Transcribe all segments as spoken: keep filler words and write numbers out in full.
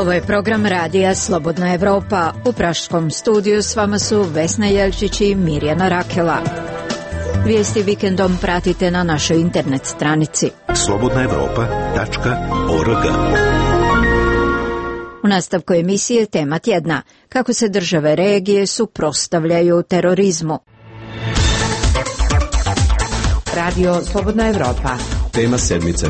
Ovo je program radija Slobodna Evropa. U praškom studiju s vama su Vesna Jelčić i Mirjana Rakela. Vijesti vikendom pratite na našoj internet stranici slobodna evropa tačka org. U nastavku emisije tema tjedna: kako se države regije suprotstavljaju terorizmu. Radio Slobodna Evropa. Tema sedmice.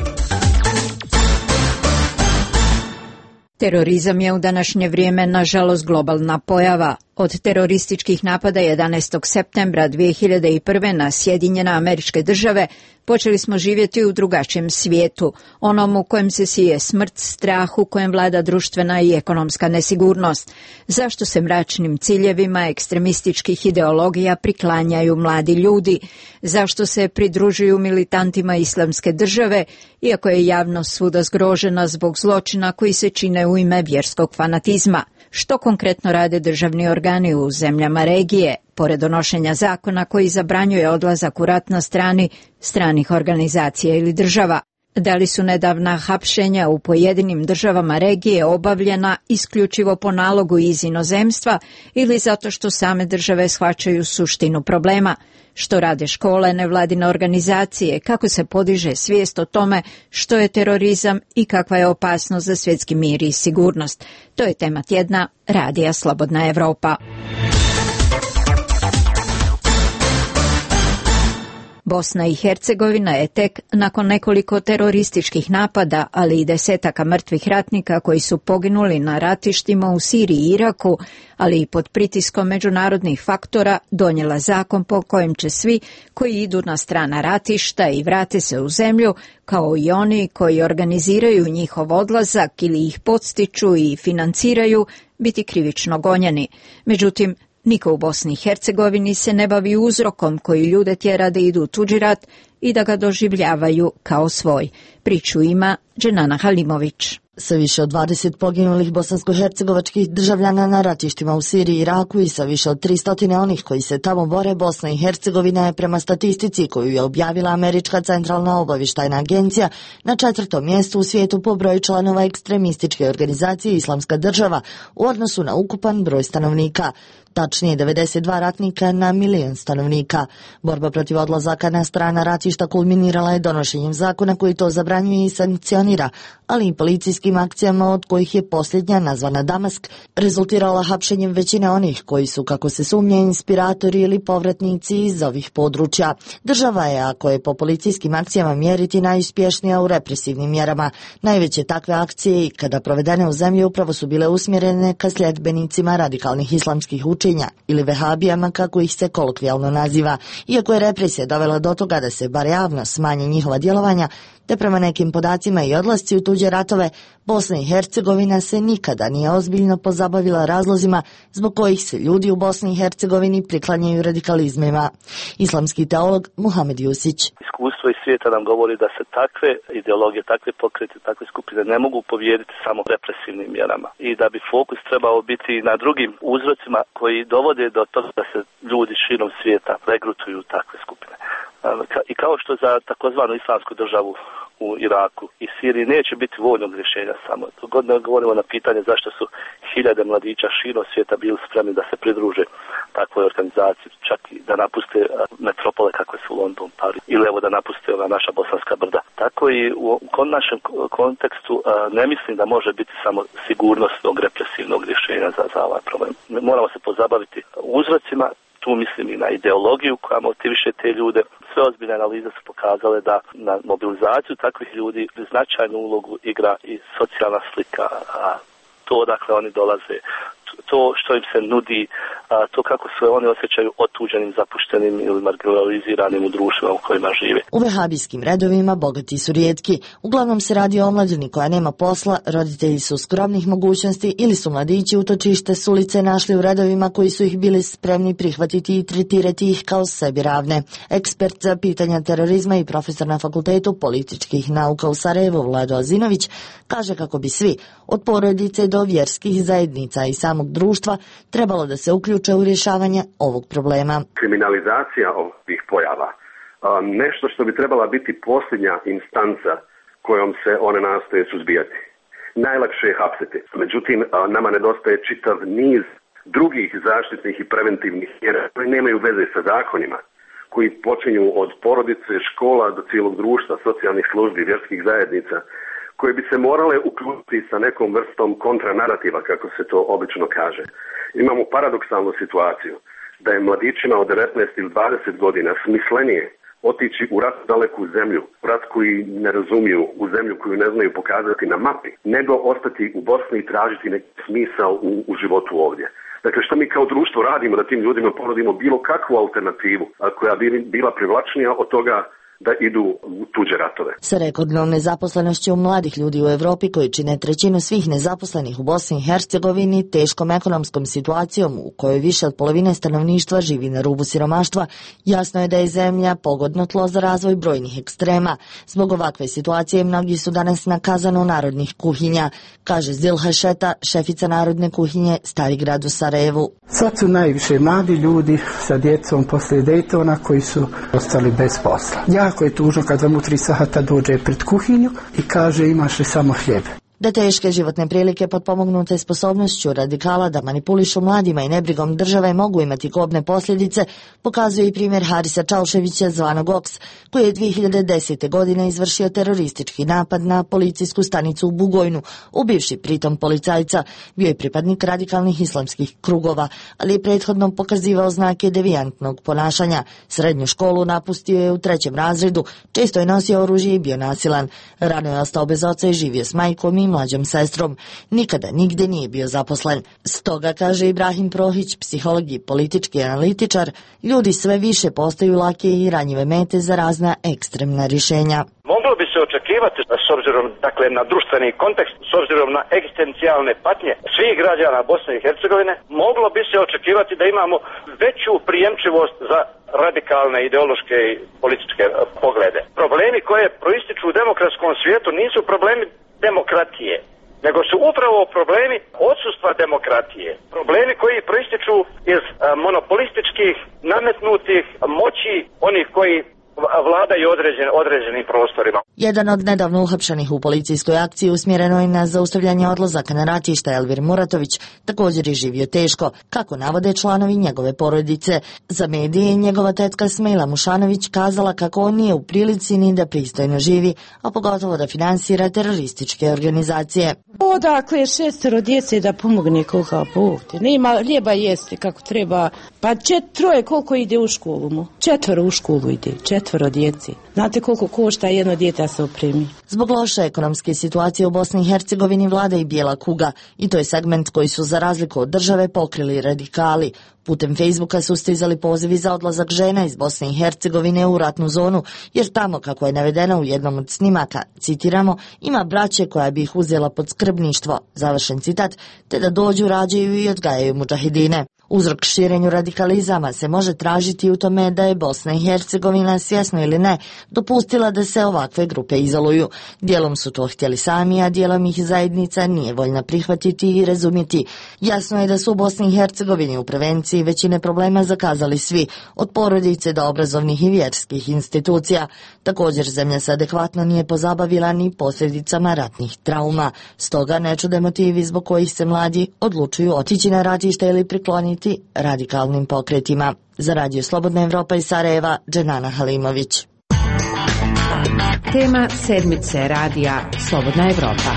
Terorizam je u današnje vrijeme, nažalost, globalna pojava. Od terorističkih napada jedanaestog septembra dvije hiljade prve. na Sjedinjene Američke Države počeli smo živjeti u drugačijem svijetu, onom u kojem se sije smrt, strah, u kojem vlada društvena i ekonomska nesigurnost. Zašto se mračnim ciljevima ekstremističkih ideologija priklanjaju mladi ljudi? Zašto se pridružuju militantima Islamske države, iako je javnost svuda zgrožena zbog zločina koji se čine u ime vjerskog fanatizma? Što konkretno rade državni organi u zemljama regije, pored donošenja zakona koji zabranjuje odlazak u rat na strani stranih organizacija ili država? Da li su nedavna hapšenja u pojedinim državama regije obavljena isključivo po nalogu iz inozemstva ili zato što same države shvaćaju suštinu problema? Što rade škole, nevladine organizacije, kako se podiže svijest o tome što je terorizam i kakva je opasnost za svjetski mir i sigurnost? To je tema tjedna radija Slobodna Evropa. Bosna i Hercegovina je tek nakon nekoliko terorističkih napada, ali i desetaka mrtvih ratnika koji su poginuli na ratištima u Siriji i Iraku, ali i pod pritiskom međunarodnih faktora, donijela zakon po kojem će svi koji idu na strana ratišta i vrate se u zemlju, kao i oni koji organiziraju njihov odlazak ili ih podstiču i financiraju, biti krivično gonjeni. Međutim, niko u Bosni i Hercegovini se ne bavi uzrokom koji ljude tjera da idu u tuđi rat i da ga doživljavaju kao svoj. Priču ima Dženana Halimović. Sa više od dvadeset poginulih bosansko-hercegovačkih državljana na ratištima u Siriji i Iraku i sa više od tristo onih koji se tamo bore, Bosna i Hercegovina je prema statistici koju je objavila Američka centralna obavještajna agencija na četvrtom mjestu u svijetu po broju članova ekstremističke organizacije Islamska država u odnosu na ukupan broj stanovnika. Tačnije devedeset dva ratnika na milijon stanovnika. Borba protiv odlazaka na strana ratišta kulminirala je donošenjem zakona koji to zabranjuje i sankcionira, ali i policijskim akcijama od kojih je posljednja, nazvana Damask, rezultirala hapšenjem većine onih koji su, kako se sumnja, inspiratori ili povratnici iz ovih područja. Država je, ako je po policijskim akcijama mjeriti, najuspješnija u represivnim mjerama. Najveće takve akcije, kada provedene u zemlji, upravo su bile usmjerene ka sljedbenicima radikalnih islamskih učenja ili vehabijama, kako ih se kolokvijalno naziva. Iako je represija dovela do toga da se bar javno smanje njihova djelovanja, te prema nekim podacima i odlasci u tuđe ratove, Bosna i Hercegovina se nikada nije ozbiljno pozabavila razlozima zbog kojih se ljudi u Bosni i Hercegovini priklanjaju radikalizmima. Islamski teolog Muhamed Jusić. Iskustvo iz svijeta nam govori da se takve ideologije, takve pokrete, takve skupine ne mogu pobijediti samo represivnim mjerama i da bi fokus trebao biti na drugim uzrocima koji dovode do toga da se ljudi širom svijeta regrutuju takve skupine. I kao što za takozvanu islamsku državu u Iraku i Siriji neće biti vojnog rješenja samo. God ne govorimo na pitanje zašto su hiljade mladića širom svijeta bili spremni da se pridruže takvoj organizaciji, čak i da napuste metropole kakve su London, Pariz, ili evo da napuste ova naša bosanska brda. Tako i u našem kontekstu ne mislim da može biti samo sigurnosnog represivnog rješenja za, za ovaj problem. Moramo se pozabaviti uzrocima. Tu mislim i na ideologiju koja motiviše te ljude. Sve ozbiljne analize su pokazale da na mobilizaciju takvih ljudi značajnu ulogu igra i socijalna slika, a to odakle oni dolaze, to što im se nudi, to kako se oni osjećaju otuđenim, zapuštenim ili marginaliziranim u društvima u kojima žive. U vehabijskim redovima bogati su rijetki. Uglavnom se radi o omladini koja nema posla, roditelji su skromnih mogućnosti ili su mladići utočište s ulice našli u redovima koji su ih bili spremni prihvatiti i tretirati ih kao sebi ravne. Ekspert za pitanja terorizma i profesor na Fakultetu političkih nauka u Sarajevu Vlado Azinović kaže kako bi svi, od porodice do vjerskih zajednica i samog društva, trebalo da se uključe u rješavanje ovog problema. Kriminalizacija ovih pojava, nešto što bi trebala biti posljednja instanca kojom se one nastoje suzbijati. najlakše je hapsiti. Međutim, nama nedostaje čitav niz drugih zaštitnih i preventivnih mjera koji nemaju veze sa zakonima, koji počinju od porodice, škola do cijelog društva, socijalnih službi, vjerskih zajednica, koje bi se morale uključiti sa nekom vrstom kontranarativa, kako se to obično kaže. Imamo paradoksalnu situaciju da je mladićima od devetnaest ili dvadeset godina smislenije otići u rat daleku zemlju, rat koji ne razumiju, u zemlju koju ne znaju pokazati na mapi, nego ostati u Bosni i tražiti neki smisao u, u životu ovdje. Dakle, što mi kao društvo radimo da tim ljudima ponudimo bilo kakvu alternativu, koja bi bila privlačnija od toga da idu u tuđe ratove. Sa rekordnom nezaposlenošću mladih ljudi u Evropi koji čine trećinu svih nezaposlenih u Bosni i Hercegovini, teškom ekonomskom situacijom u kojoj više od polovine stanovništva živi na rubu siromaštva, jasno je da je zemlja pogodno tlo za razvoj brojnih ekstrema. Zbog ovakve situacije mnogi su danas na kazanu narodnih kuhinja, kaže Zilha Šeta, šefica narodne kuhinje Stari grad u Sarajevu. Sad su najviše mladi ljudi sa djecom poslije Daytona koji su ostali bez posla. Jako je tužno kad vam u tri sata dođe pred kuhinju i kaže imaš li samo hljeb. Da teške životne prilike potpomognute sposobnošću radikala da manipulišu mladima i nebrigom države mogu imati kobne posljedice, pokazuje i primjer Harisa Čauševića zvanog Oks, koji je dvije hiljade desete. godine izvršio teroristički napad na policijsku stanicu u Bugojnu, ubivši pritom policajca. Bio je pripadnik radikalnih islamskih krugova, ali je prethodno pokazivao znake devijantnog ponašanja. Srednju školu napustio je u trećem razredu, često je nosio oružje i bio nasilan. Rano je ostao bez oca i živio s majkom i mlađom sestrom. Nikada nigde nije bio zaposlen. Stoga, kaže Ibrahim Prohić, psiholog i politički analitičar, ljudi sve više postaju lake i ranjive mete za razna ekstremna rješenja. Moglo bi se očekivati, s obzirom dakle, na društveni kontekst, s obzirom na egzistencijalne patnje svih građana Bosne i Hercegovine, moglo bi se očekivati da imamo veću prijemčivost za radikalne ideološke i političke poglede. Problemi koje proističu u demokratskom svijetu nisu problemi demokratije, nego su upravo problemi odsustva demokratije. Problemi koji proističu iz monopolističkih, nametnutih moći onih koji vladaju određen, određenim prostorima. Jedan od nedavno uhapšenih u policijskoj akciji usmjereno je na zaustavljanje odlazaka na ratište. Elvir Muratović također je živio teško, kako navode članovi njegove porodice. Za medije je njegova tetka Smejla Mušanović kazala kako on nije u prilici ni da pristojno živi, a pogotovo da finansira terorističke organizacije. Odakle šestero djece da pomogne koga Bog te. Nema lijeba jesti kako treba. Pa četroje koliko ide u školu mu? Četvoro u školu ide, četvoro djeci. Znate koliko košta jedno dijete se opremi? Zbog loše ekonomske situacije u Bosni i Hercegovini vlada i bijela kuga, i to je segment koji su za razliku od države pokrili radikali. Putem Facebooka su stizali pozivi za odlazak žena iz Bosne i Hercegovine u ratnu zonu, jer tamo, kako je navedeno u jednom od snimaka, citiramo, ima braće koja bi ih uzela pod skrbništvo, završen citat, te da dođu, rađaju i odgajaju mudžahidine. Uzrok širenju radikalizama se može tražiti u tome da je Bosna i Hercegovina, svjesno ili ne, dopustila da se ovakve grupe izoluju. Dijelom su to htjeli sami, a dijelom ih zajednica nije voljna prihvatiti i razumjeti. Jasno je da su u Bosni i Hercegovini u prevenciji većine problema zakazali svi, od porodice do obrazovnih i vjerskih institucija. Također zemlja se adekvatno nije pozabavila ni posljedicama ratnih trauma. Stoga ne čude motivi zbog kojih se mladi odlučuju otići na ratište ili prikloniti radikalnim pokretima. Za Radio Slobodna Evropa iz Sarajeva, Dženana Halimović. Tema sedmice Radija Slobodna Evropa.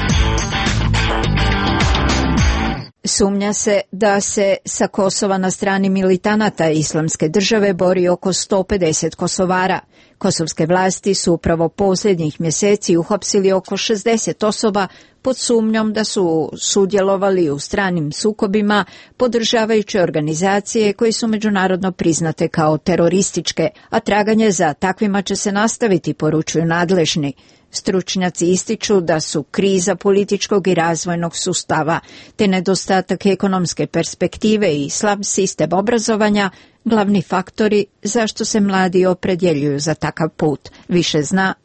Sumnja se da se sa Kosova na strani militanata Islamske države bori oko sto pedeset Kosovara. Kosovske vlasti su upravo posljednjih mjeseci uhapsili oko šezdeset osoba pod sumnjom da su sudjelovali u stranim sukobima, podržavajući organizacije koje su međunarodno priznate kao terorističke, a traganje za takvima će se nastaviti, poručuju nadležni. Stručnjaci ističu da su kriza političkog i razvojnog sustava te nedostatak ekonomske perspektive i slab sistem obrazovanja glavni faktori zašto se mladi opredjeljuju za takav put. Više zna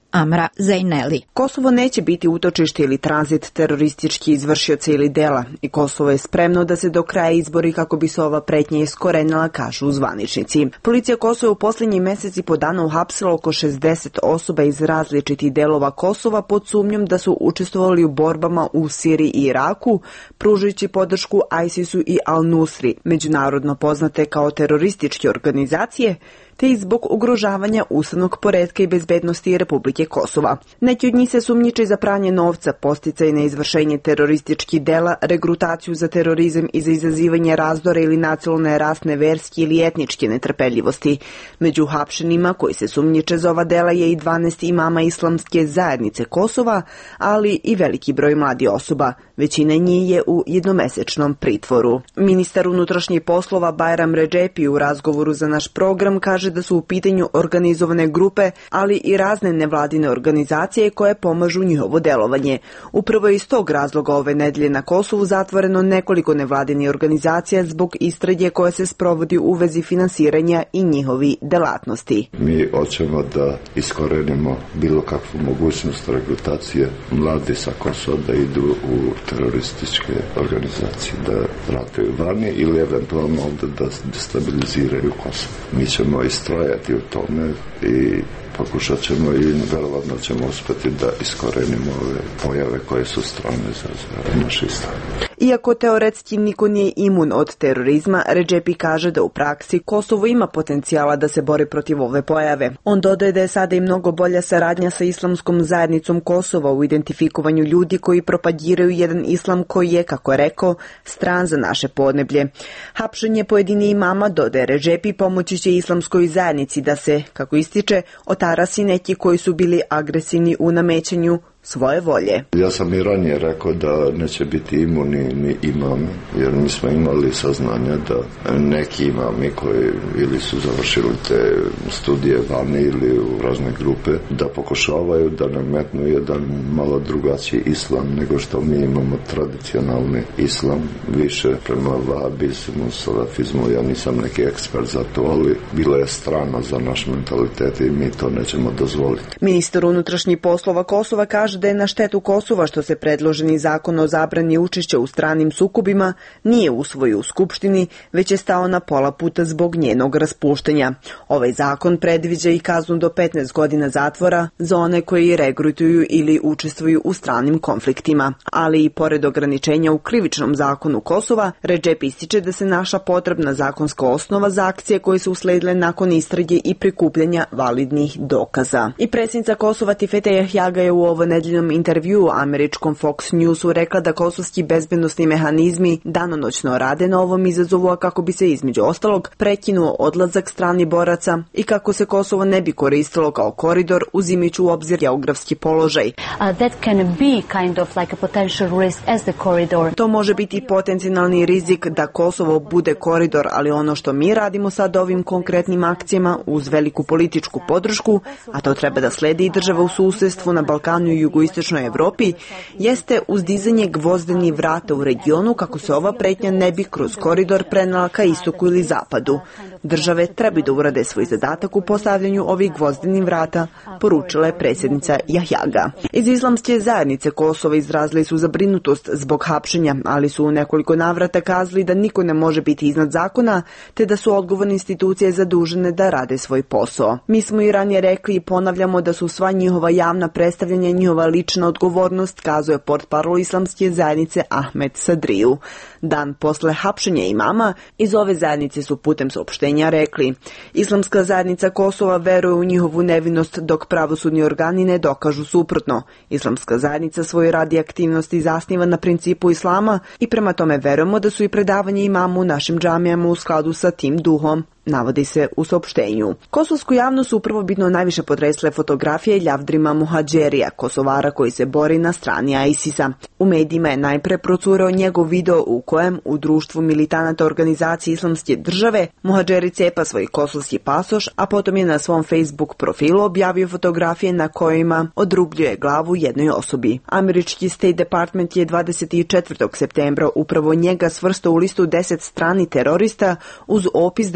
Amra Zaineli. Kosovo neće biti utočište ili tranzit teroristički izvršioca ili dela i Kosovo je spremno da se do kraja izbori kako bi se ova pretnja iskorenila, kažu zvaničnici. Policija Kosova je u posljednjih mjesec i po dana uhapsila oko šezdeset osoba iz različitih delova Kosova pod sumnjom da su učestvovali u borbama u Siriji i Iraku, pružajući podršku ISIS-u i Al-Nusri, međunarodno poznate kao terorističke organizacije, te i zbog ugrožavanja ustavnog poretka i bezbednosti Republike Kosova. Neki od njih se sumnjiče za pranje novca, posticaj na izvršenje terorističkih dela, regrutaciju za terorizam i za izazivanje razdora ili nacionalne, rasne, verske ili etničke netrpeljivosti. Među hapšenima koji se sumnjiče za ova dela je i dvanaest imama islamske zajednice Kosova, ali i veliki broj mladi osoba. Većina njih je u jednomesečnom pritvoru. Ministar unutrašnjih poslova Bajram Redžepi u razgovoru za naš program kaže da su u pitanju organizovane grupe, ali i razne nevladine organizacije koje pomažu njihovo delovanje. Upravo iz tog razloga ove nedelje na Kosovu zatvoreno nekoliko nevladinih organizacija zbog istrage koja se sprovodi u vezi finansiranja i njihovi delatnosti. Mi hoćemo da iskorenimo bilo kakvu mogućnost regrutacije mladi sa Kosova da idu u terorističke organizacije, da rataju vani ili eventualno ovdje da destabiliziraju Kosovo. Mi ćemo istrajati u tome i pokušat ćemo i verovatno ćemo uspjeti da iskorenimo ove pojave koje su strane za, za naš islam. Iako teoretski niko nije imun od terorizma, Redžepi kaže da u praksi Kosovo ima potencijala da se bori protiv ove pojave. On dodaje da je sada i mnogo bolja saradnja sa islamskom zajednicom Kosova u identifikovanju ljudi koji propagiraju jedan islam koji je, kako je rekao, stran za naše podneblje. Hapšenje pojedini imama, dodaje Redžepi, pomoći će islamskoj zajednici da se, kako ističe, otarasi neki koji su bili agresivni u namećanju svoje volje. Ja sam i ranije rekao da neće biti imuni ni imami, jer mi smo imali saznanja da neki imami koji ili su završili te studije vani ili u razne grupe, da pokušavaju da nametnu jedan malo drugačiji islam nego što mi imamo tradicionalni islam, više prema vahabizmu, salafizmu. Ja nisam neki ekspert za to, ali bilo je strano za naš mentalitet i mi to nećemo dozvoliti. Ministar unutrašnjih poslova Kosova kaže da je na štetu Kosova što se predloženi zakon o zabrani učešća u stranim sukobima nije usvojio u Skupštini, već je stao na pola puta zbog njenog raspuštanja. Ovaj zakon predviđa i kaznu do petnaest godina zatvora za one koji regrutuju ili učestvuju u stranim konfliktima. Ali i pored ograničenja u krivičnom zakonu Kosova, Redžepi ističe da se našla potrebna zakonska osnova za akcije koje su usledile nakon istrage i prikupljanja validnih dokaza. I predsjednica Kosova Tifete Jahjaga je u ovo nedeljnom intervju američkom Fox Newsu rekla da kosovski bezbednosni mehanizmi danonoćno rade na ovom izazovu, a kako bi se između ostalog prekinuo odlazak stranih boraca i kako se Kosovo ne bi koristilo kao koridor uzimajući u obzir geografski položaj. Uh, that can be kind of like a potential risk as the corridor. To može biti potencijalni rizik da Kosovo bude koridor, ali ono što mi radimo sad ovim konkretnim akcijama uz veliku političku podršku, a to treba da sledi i država u susjedstvu na Balkanu i jugoistočnoj Evropi, jeste uzdizanje gvozdenih vrata u regionu kako se ova pretnja ne bi kroz koridor prenala ka istoku ili zapadu. Države trebaju da urade svoj zadatak u postavljanju ovih gvozdenih vrata, poručila je predsjednica Jahjaga. Iz islamske zajednice Kosova izrazili su zabrinutost zbog hapšenja, ali su u nekoliko navrata kazali da niko ne može biti iznad zakona, te da su odgovorne institucije zadužene da rade svoj posao. Mi smo i ranije rekli i ponavljamo da su sva njihova javna predstavljanja i njihova lična odgovornost, kazuje portparol islamske zajednice Ahmed Sadriju. Dan posle hapšenja imama, iz ove zajednice su putem saopštenja rekli: Islamska zajednica Kosova veruje u njihovu nevinost dok pravosudni organi ne dokažu suprotno. Islamska zajednica svoje radi aktivnosti zasniva na principu islama i prema tome verujemo da su i predavanje imama u našim džamijama u skladu sa tim duhom, navodi se u saopštenju. Kosovsku javnost su prvobitno najviše potresle fotografije Ljavdrima Muhadžerija, Kosovara koji se bori na strani ISIS-a. U medijima je najpre procurao njegov video u kojem u društvu militanata organizacije Islamske države Muhadžeri cepa svoj kosovski pasoš, a potom je na svom Facebook profilu objavio fotografije na kojima odrubljuje glavu jednoj osobi. Američki State Department je dvadeset četvrtog septembra upravo njega svrstao u listu deset stranih terorista uz opis da je Kosovo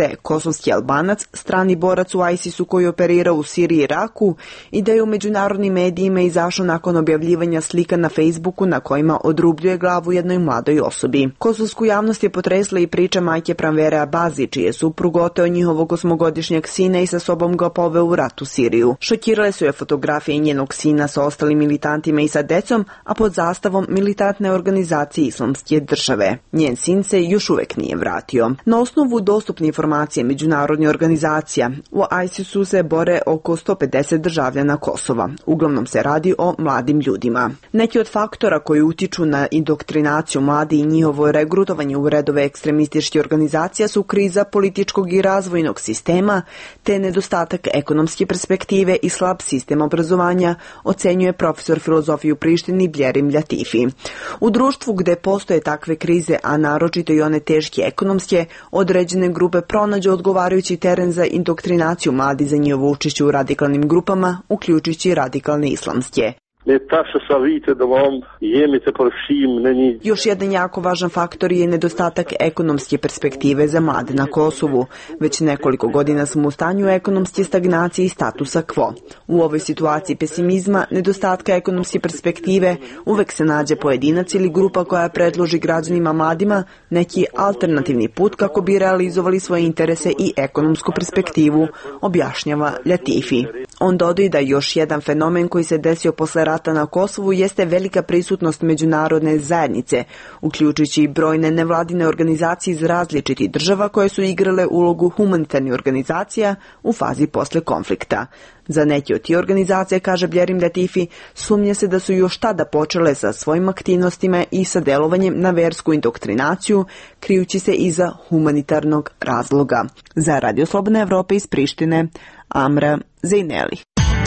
kosovski Albanac, strani borac u ISIS-u koji operira u Siriji i Iraku i da je u međunarodnim medijima izašao nakon objavljivanja slika na Facebooku na kojima odrubljuje glavu jednoj mladoj osobi. Kosovsku javnost je potresla i priča majke Pranvere Abazi, čiji je suprug oteo njihovog osmogodišnjeg sina i sa sobom ga poveo u rat u Siriju. Šokirale su je fotografije njenog sina sa ostalim militantima i sa decom, a pod zastavom militantne organizacije Islamske države. Njen sin se još uvek nije vratio. Na osnovu dostupne informacije međunarodnih organizacija, u ISIS-u se bore oko sto pedeset državljana Kosova. Uglavnom se radi o mladim ljudima. Neki od faktora koji utiču na indoktrinaciju mladi i njihovo regrutovanje u redove ekstremističkih organizacija su kriza političkog i razvojnog sistema, te nedostatak ekonomske perspektive i slab sistem obrazovanja, ocenjuje profesor filozofije u Prištini Bjerim Ljatifi. U društvu gde postoje takve krize, a naročito i one teške ekonomske, određene grupe pronađu odgovarajući teren za indoktrinaciju mladi za njihovo učešće u radikalnim grupama, uključujući radikalne islamske. Još jedan jako važan faktor je nedostatak ekonomske perspektive za mlade na Kosovu. Već nekoliko godina smo u stanju ekonomske stagnacije i statusa quo. U ovoj situaciji pesimizma, nedostatka ekonomske perspektive, uvek se nađe pojedinac ili grupa koja predloži građanima mladima neki alternativni put kako bi realizovali svoje interese i ekonomsku perspektivu, objašnjava Ljatifi. On dodaje da još jedan fenomen koji se desio posle rata na Kosovu jeste velika prisutnost međunarodne zajednice, uključujući i brojne nevladine organizacije iz različitih država koje su igrale ulogu humanitarnih organizacija u fazi posle konflikta. Za neke od tih organizacija, kaže Bjerim Ljatifi, sumnja se da su još tada počele sa svojim aktivnostima i sa delovanjem na versku indoktrinaciju, krijući se iza humanitarnog razloga. Za Radio Slobodna Evropa iz Prištine, Amra Zejneli.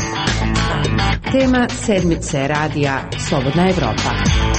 Tema sedmice radija Slobodna Evropa.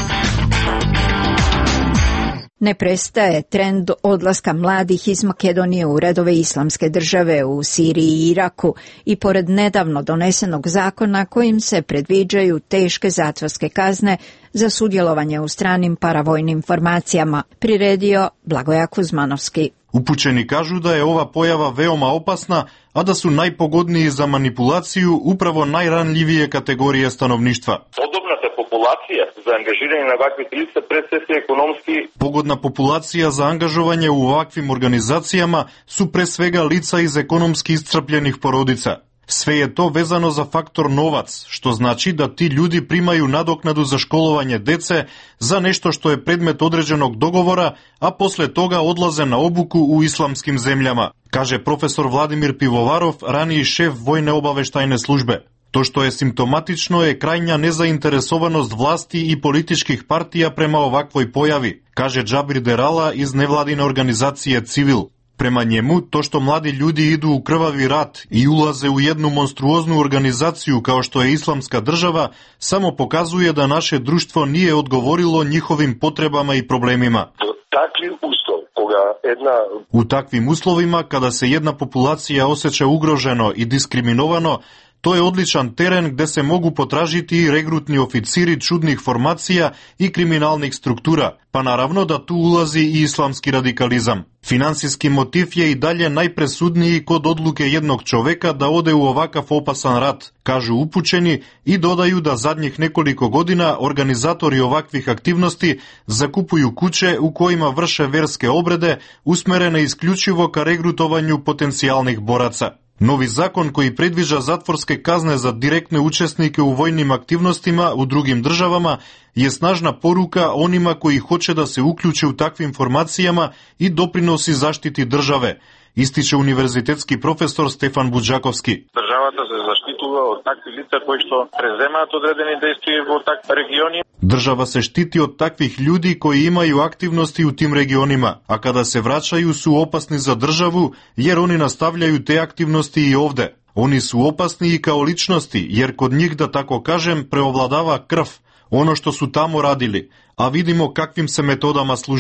Ne prestaje trend odlaska mladih iz Makedonije u redove Islamske države u Siriji i Iraku i pored nedavno donesenog zakona kojim se predviđaju teške zatvorske kazne za sudjelovanje u stranim paravojnim formacijama, priredio Blagoja Kuzmanovski. Upućeni kažu da je ova pojava veoma opasna, a da su najpogodniji za manipulaciju upravo najranljivije kategorije stanovništva. Podobna se populacija za angažiranje na ovakvih lica predstavlja ekonomski. Pogodna populacija za angažovanje u ovakvim organizacijama su pre svega lica iz ekonomski iscrpljenih porodica. Sve je to vezano za faktor novac, što znači da ti ljudi primaju nadoknadu za školovanje dece za nešto što je predmet određenog dogovora, a posle toga odlaze na obuku u islamskim zemljama, kaže profesor Vladimir Pivovarov, raniji šef vojne obaveštajne službe. To što je simptomatično je krajnja nezainteresovanost vlasti i političkih partija prema ovakvoj pojavi, kaže Džabir Derala iz nevladine organizacije Civil. Prema njemu, to što mladi ljudi idu u krvavi rat i ulaze u jednu monstruoznu organizaciju kao što je Islamska država, samo pokazuje da naše društvo nije odgovorilo njihovim potrebama i problemima. U takvim uslovima, kada se jedna populacija osjeća ugroženo i diskriminovano, to je odličan teren gde se mogu potražiti i regrutni oficiri čudnih formacija i kriminalnih struktura, pa naravno da tu ulazi i islamski radikalizam. Finansijski motiv je i dalje najpresudniji kod odluke jednog čoveka da ode u ovakav opasan rat, kažu upućeni i dodaju da zadnjih nekoliko godina organizatori ovakvih aktivnosti zakupuju kuće u kojima vrše verske obrede usmerene isključivo ka regrutovanju potencijalnih boraca. Novi zakon koji predviđa zatvorske kazne za direktne učesnike u vojnim aktivnostima u drugim državama je snažna poruka onima koji hoće da se uključe u takvim formacijama i doprinosi zaštiti države, ističe univerzitetski profesor Stefan Budžakovski. Državата se zaštitува od takvih lica koji što prezemaат odredeni действия во такви региони. Država se štiti od takvih ljudi koji imaju aktivnosti u tim regionima, a kada se vraćaju su opasni za državu jer oni nastavljaju te aktivnosti i ovde. Oni su opasni i kao ličnosti jer kod njih, da tako kažem, preovladava krv, ono što su tamo radili, a vidimo kakvim se metodama služe.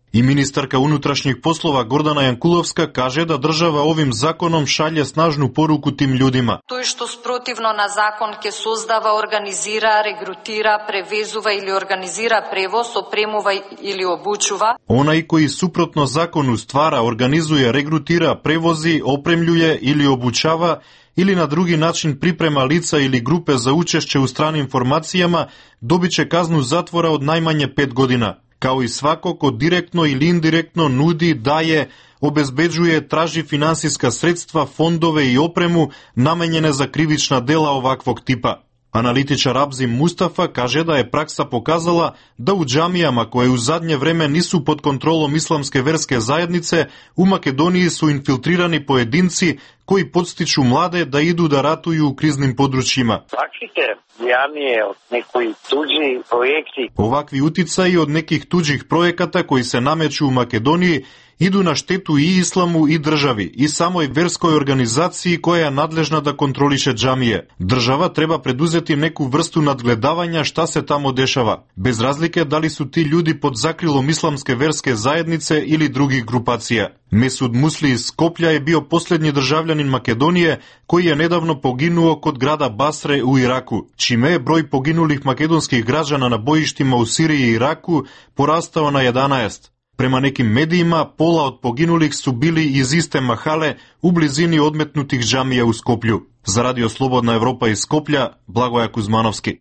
I ministarka unutrašnjih poslova Gordana Jankulovska kaže da država ovim zakonom šalje snažnu poruku tim ljudima. Тој што спротивно на закон ќе создава, организира, регрутира, превезува или организира превоз, опремува или обучува. Онај кој супротно закону ствара, организуе, регрутира, превози, опремљуе или обучава или на други начин припрема лица или групе за учешće у страни информацијама, добиче казну затвора од најмање пет година. Као и свако ко директно или индиректно нуди, дае, обезбеđuje, тражи финансиска средства, фондове и опрему наменjene за кривична дела оваквог типа. Аналитичар Абзим Мустафа каже да е пракса показала да у џамијама кои у задње време нису под контролом исламске верске заеднице, у Македонiji су инфилтрирани поединци кои подстичу младе да иду да ратују у кризним подручјима. Јамије од некои туđи проекти. Овакви утицаи од неких туđих проеката кои се намечу у Македонiji иду на штету и исламу и држави, и самој верској организацији која е надлежна да контролише џамије. Држава треба предузети неку врсту надгледавања шта се тамо дешава, без разлика дали су ти људи под закрилом исламске верске заеднице или други групација. Месуд Мусли из Скопља е био последни држављанин Македонија кој е недавно погинуо код града Басре у Ираку, чиме е број погинулих македонских граđana на боиштима у Сирија и Ираку порастао на еданаесет. Према неким медиима, пола од погинулих су били из исте махале у близини одметнутих џамија у Скопљу. За Радио Слободна Европа из Скопља, Благоја Кузмановски.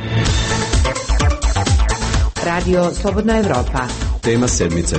Радио Слободна Европа. Тема седмице.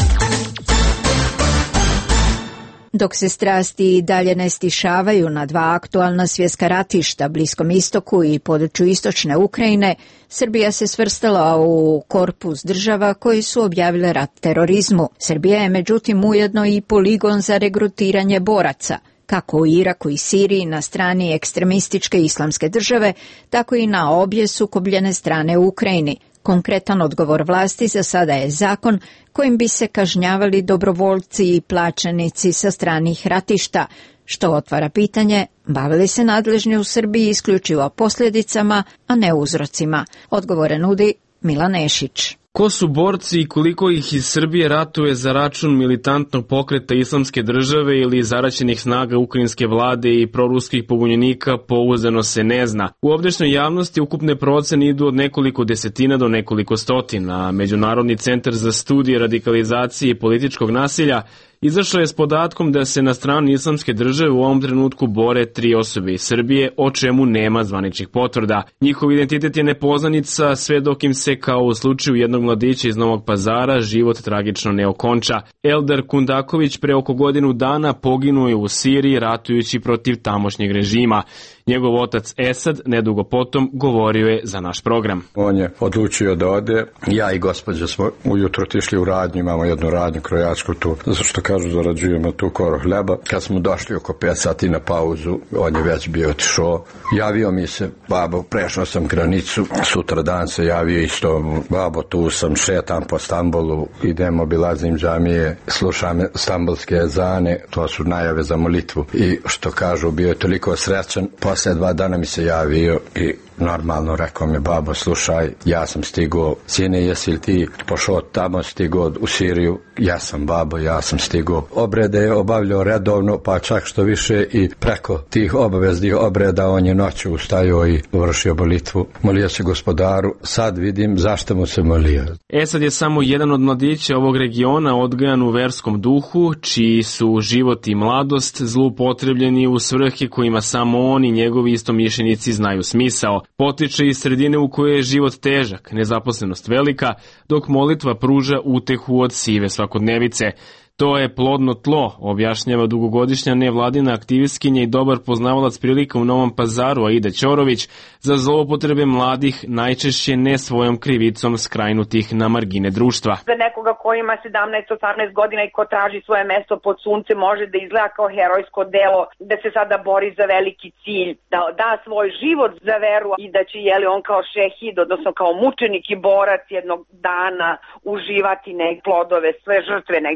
Dok se strasti i dalje ne stišavaju na dva aktualna svjetska ratišta, Bliskom istoku i području istočne Ukrajine, Srbija se svrstala u korpus država koji su objavile rat terorizmu. Srbija je međutim ujedno i poligon za regrutiranje boraca, kako u Iraku i Siriji na strani ekstremističke islamske države, tako i na obje sukobljene strane u Ukrajini. Konkretan odgovor vlasti za sada je zakon kojim bi se kažnjavali dobrovoljci i plaćenici sa stranih ratišta, što otvara pitanje bave li se nadležni u Srbiji isključivo posljedicama, a ne uzrocima. Odgovore nudi Milan Nešić. Ko su borci i koliko ih iz Srbije ratuje za račun militantnog pokreta islamske države ili zaraćenih snaga ukrajinske vlade i proruskih pobunjenika pouzdano se ne zna. U ovdešnjoj javnosti ukupne procene idu od nekoliko desetina do nekoliko stotina. Međunarodni centar za studije radikalizacije i političkog nasilja izašao je s podatkom da se na strani islamske države u ovom trenutku bore tri osobe iz Srbije, o čemu nema zvaničnih potvrda. Njihov identitet je nepoznanica, sve dok im se, kao u slučaju jednog mladića iz Novog Pazara, život tragično ne okonča. Eldar Kundaković pre oko godinu dana poginuo je u Siriji ratujući protiv tamošnjeg režima. Njegov otac Esad nedugo potom govorio je za naš program. On je odlučio da ode. Ja i gospođa smo ujutro otišli u radnju, imamo jednu radnju krojačku tu, zato što kažu zarađujemo tu koro hleba. Kad smo došli oko pet sati na pauzu, on je već bio otišao. Javio mi se, babo, prešao sam granicu, sutra dan se javio isto, babo, tu sam, šetam po Stambolu, idem, obilazim džamije, slušam stambulske ezane, to su najave za molitvu. I što kažu, bio je toliko srećan. Poslije dva dana mi se javio i normalno rekao mi, babo, slušaj, ja sam stigao, sine, jesi li ti pošao tamo, stigao u Siriju? Ja sam, babo, ja sam stigao. Obrede je obavljao redovno, pa čak što više i preko tih obaveznih obreda on je noću ustajao i vršio molitvu. Molio se Gospodaru, sad vidim zašto mu se molio. Esad je samo jedan od mladića ovog regiona odgajan u verskom duhu, čiji su život i mladost zloupotrebljeni u svrhe kojima samo on i njegovi istomišljenici znaju smisao. Potiče iz sredine u kojoj je život težak, nezaposlenost velika, dok molitva pruža utehu od sive svakodnevice. To je plodno tlo, objašnjava dugogodišnja nevladina aktivistkinja i dobar poznavalac prilika u Novom Pazaru Aida Ćorović, za zloupotrebe mladih najčešće ne svojom krivicom skrajnutih na margine društva. Za nekoga ko ima sedamnaest osamnaest godina i ko traži svoje mesto pod suncem može da izgleda kao herojsko delo, da se sada bori za veliki cilj, da da svoj život za veru i da će jeli on kao šehid, odnosno kao mučenik i borac jednog dana uživati neke plodove, sve žrtve negde na nebu.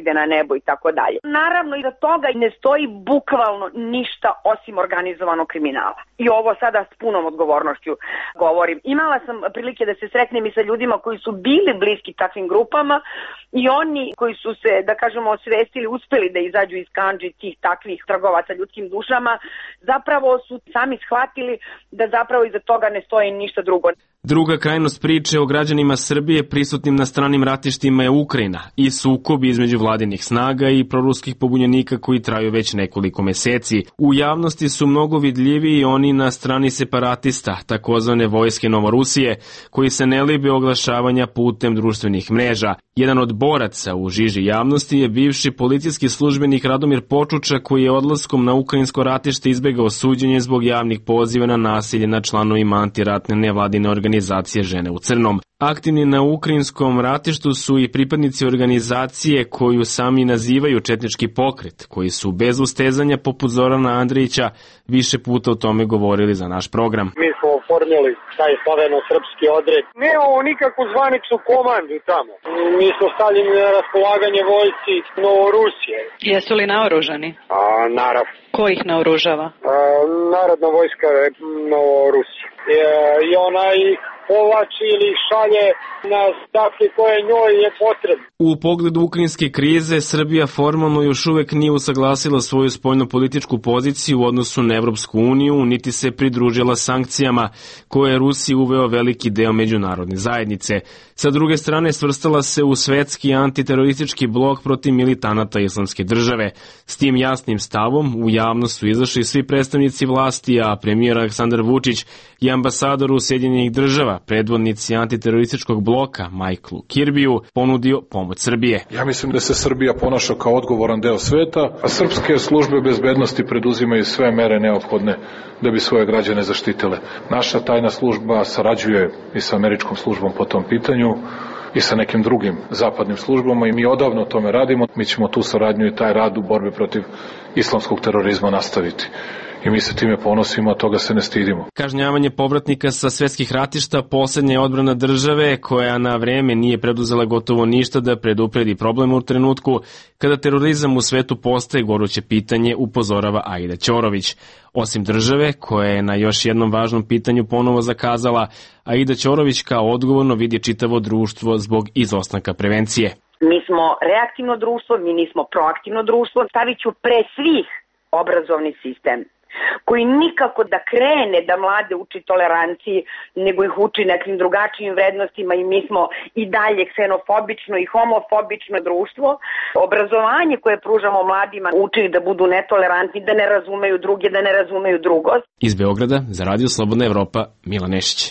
nebo i tako dalje. Naravno i da toga ne stoji bukvalno ništa osim organizovanog kriminala. I ovo sada s punom odgovornošću govorim. Imala sam prilike da se sretnem i sa ljudima koji su bili bliski takvim grupama i oni koji su se, da kažemo, osvestili, uspeli da izađu iz kandži tih takvih trgovaca ljudskim dušama, zapravo su sami shvatili da zapravo iza toga ne stoji ništa drugo. Druga krajnost priče o građanima Srbije prisutnim na stranim ratištima je Ukrajina i sukob između vladinih snaga i proruskih pobunjenika koji traju već nekoliko meseci. U javnosti su mnogo vidljiviji oni na strani separatista, takozvane vojske Novorusije, koji se ne libe oglašavanja putem društvenih mreža. Jedan od boraca u žiži javnosti je bivši policijski službenik Radomir Počuča, koji je odlaskom na ukrajinsko ratište izbegao suđenje zbog javnih poziva na nasilje nad članovima antiratne nevladine organizacije Žene u crnom. Aktivni na ukrajinskom ratištu su i pripadnici organizacije koju sami nazivaju četnički pokret, koji su bez ustezanja poput Zorana Andrijića više puta o tome govorili za naš program. Mi smo oformili taj slaveno-srpski odred. Nemamo nikakvu zvaničnu komandu tamo. Mi smo stavljeni na raspolaganje vojsci Novorusije. Jesu li naoružani? A, naravno. Ko ih naoružava? A, Narodna vojska Novorusije. E, I ona ih povlači ili šalje na stavke koje njoj je potrebno. U pogledu ukrajinske krize, Srbija formalno još uvek nije usaglasila svoju spoljnopolitičku poziciju u odnosu na Evropsku uniju, niti se pridružila sankcijama koje je Rusiji uveo veliki deo međunarodne zajednice. Sa druge strane, svrstala se u svetski antiteroristički blok protiv militanata Islamske države. S tim jasnim stavom u javnost su izašli svi predstavnici vlasti, a premijer Aleksandar Vučić i ambasador u Sjedinjenih država, predvodnici antiterorističkog bloka Michaelu Kirbiju, ponudio pomoć Srbije. Ja mislim da se Srbija ponaša kao odgovoran deo sveta, a srpske službe bezbednosti preduzimaju sve mere neophodne da bi svoje građane zaštitile. Naša tajna služba sarađuje i sa američkom službom po tom pitanju i sa nekim drugim zapadnim službama i mi odavno tome radimo. Mi ćemo tu saradnju i taj rad u borbi protiv islamskog terorizma nastaviti. I mi se time ponosimo, a toga se ne stidimo. Kažnjavanje povratnika sa svetskih ratišta poslednja je odbrana države koja na vreme nije preduzela gotovo ništa da predupredi problem u trenutku kada terorizam u svetu postaje goruće pitanje, upozorava Aida Ćorović. Osim države, koja je na još jednom važnom pitanju ponovo zakazala, Aida Ćorović kao odgovorno vidi čitavo društvo zbog izostanka prevencije. Mi smo reaktivno društvo, mi nismo proaktivno društvo. Stavit ću pre svih obrazovni sistem, koji nikako da krene da mlade uči toleranciji, nego ih uči nekim drugačijim vrednostima i mi smo i dalje ksenofobično i homofobično društvo. Obrazovanje koje pružamo mladima uči da budu netolerantni, da ne razumeju druge, da ne razumeju drugost. Iz Beograda za Radio Slobodna Evropa, Milan Nešić.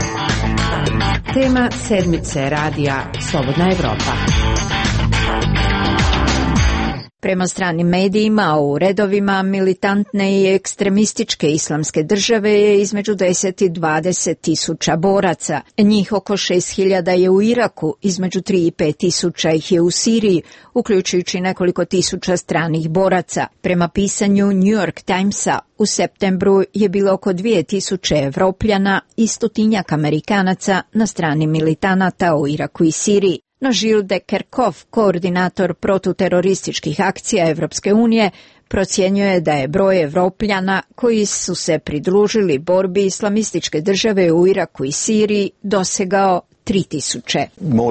Tema sedmice radija Slobodna Evropa. Prema stranim medijima, u redovima militantne i ekstremističke islamske države je između deset i dvadeset tisuća boraca. Njih oko šest hiljada je u Iraku, između tri i pet tisuća ih je u Siriji, uključujući nekoliko tisuća stranih boraca. Prema pisanju New York Timesa, u septembru je bilo oko dvije tisuće Evropljana i stotinjak Amerikanaca na strani militanata u Iraku i Siriji. No Gilles de Kerkhoff, koordinator protuterorističkih akcija Evropske unije, procjenjuje da je broj Evropljana koji su se pridružili borbi islamističke države u Iraku i Siriji dosegao tri tisuće.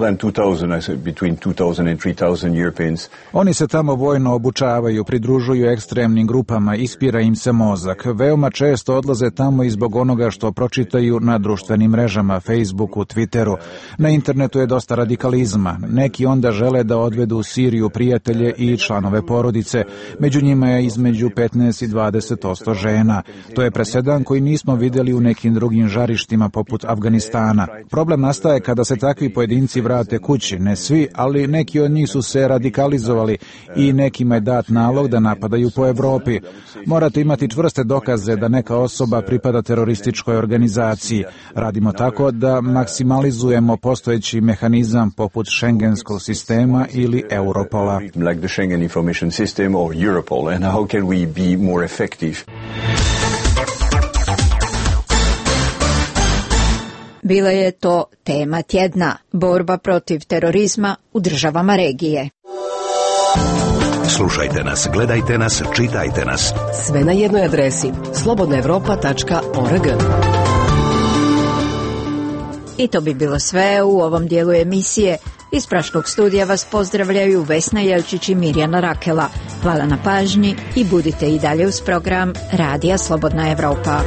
Oni se tamo vojno obučavaju, pridružuju ekstremnim grupama, ispira im se mozak. Veoma često odlaze tamo i zbog onoga što pročitaju na društvenim mrežama, Facebooku, Twitteru. Na internetu je dosta radikalizma. Neki onda žele da odvedu u Siriju prijatelje i članove porodice. Među njima je između petnaest i dvadeset posto žena. To je presedan koji nismo videli u nekim drugim žarištima poput Afganistana. Problem nastaje kada se takvi pojedinci vrate kući, ne svi, ali neki od njih su se radikalizovali i nekima je dat nalog da napadaju po Evropi. Morate imati čvrste dokaze da neka osoba pripada terorističkoj organizaciji. Radimo tako da maksimalizujemo postojeći mehanizam poput šengenskog sistema ili Europola. Like the Schengen Information System or Europol, and how can we be more effective? Bila je to tema tjedna, borba protiv terorizma u državama regije. Slušajte nas, gledajte nas, čitajte nas. Sve na jednoj adresi slobodna evropa tačka org. I to bi bilo sve u ovom dijelu emisije. Iz Praškog studija vas pozdravljaju Vesna Jelčić i Mirjana Rakela. Hvala na pažnji i budite i dalje uz program Radija Slobodna Evropa.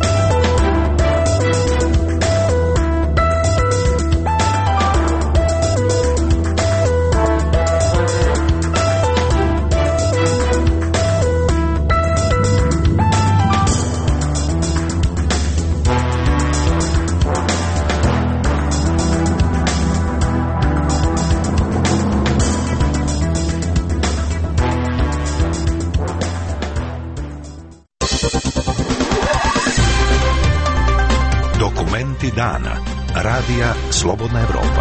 Dana. Radija Slobodna Evropa.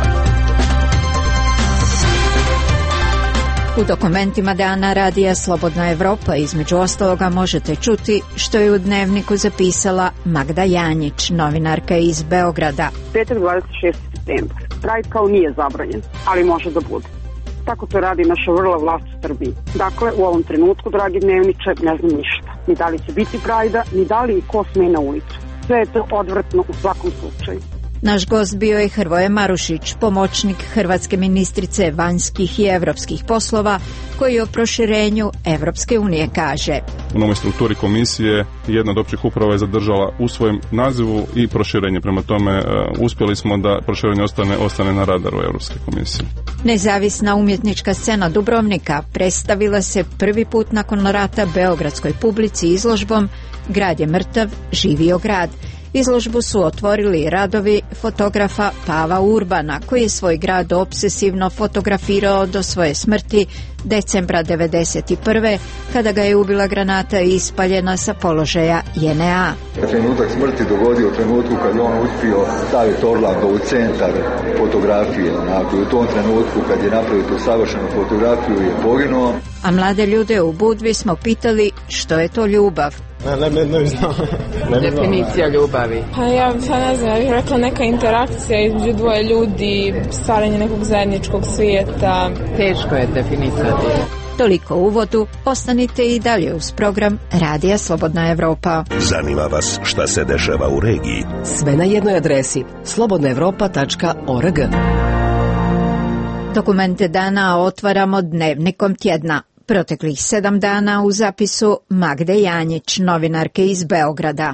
U dokumentima Dana Radija Slobodna Evropa između ostaloga možete čuti što je u Dnevniku zapisala Magda Janjić, novinarka iz Beograda. Petak dvadeset šestog septembra. Pride kao nije zabranjen, ali može da bude. Tako to radi naša vrla vlast u Srbiji. Dakle, u ovom trenutku, dragi dnevniče, ne znam ništa. Ni da li će biti Prajda, ni da li i ko sme na ulicu. Sve je to odvratno u svakom slučaju. Naš gost bio je Hrvoje Marušić, pomoćnik hrvatske ministrice vanjskih i evropskih poslova, koji o proširenju Evropske unije kaže. U novoj strukturi komisije jedna od općih uprava je zadržala u svojem nazivu i proširenje. Prema tome uspjeli smo da proširenje ostane, ostane na radaru Evropske komisije. Nezavisna umjetnička scena Dubrovnika predstavila se prvi put nakon rata beogradskoj publici izložbom Grad je mrtav, živio grad. Izložbu su otvorili radovi fotografa Pava Urbana, koji je svoj grad obsesivno fotografirao do svoje smrti decembra devedeset prve. kada ga je ubila granata i ispaljena sa položaja J N A. Trenutak smrti dogodio u trenutku kad je on uspio staviti Orlando u centar fotografije. Onako, u tom trenutku kad je napravio tu savršenu fotografiju je poginuo. A mlade ljude u Budvi smo pitali što je to ljubav. Ne, ne, ne, ne, znam. ne, ne Definicija ljubavi. Pa ja, pa ne znam, ja bih rekla neka interakcija između dvoje ljudi, stvaranje nekog zajedničkog svijeta. Teško je definicija. Toliko u uvodu, ostanite i dalje uz program Radija Slobodna Evropa. Zanima vas šta se dešava u regiji? Sve na jednoj adresi slobodna evropa tačka org. Dokumente dana otvaramo Dnevnikom tjedna. Proteklih sedam dana u zapisu Magde Janjić, novinarke iz Beograda.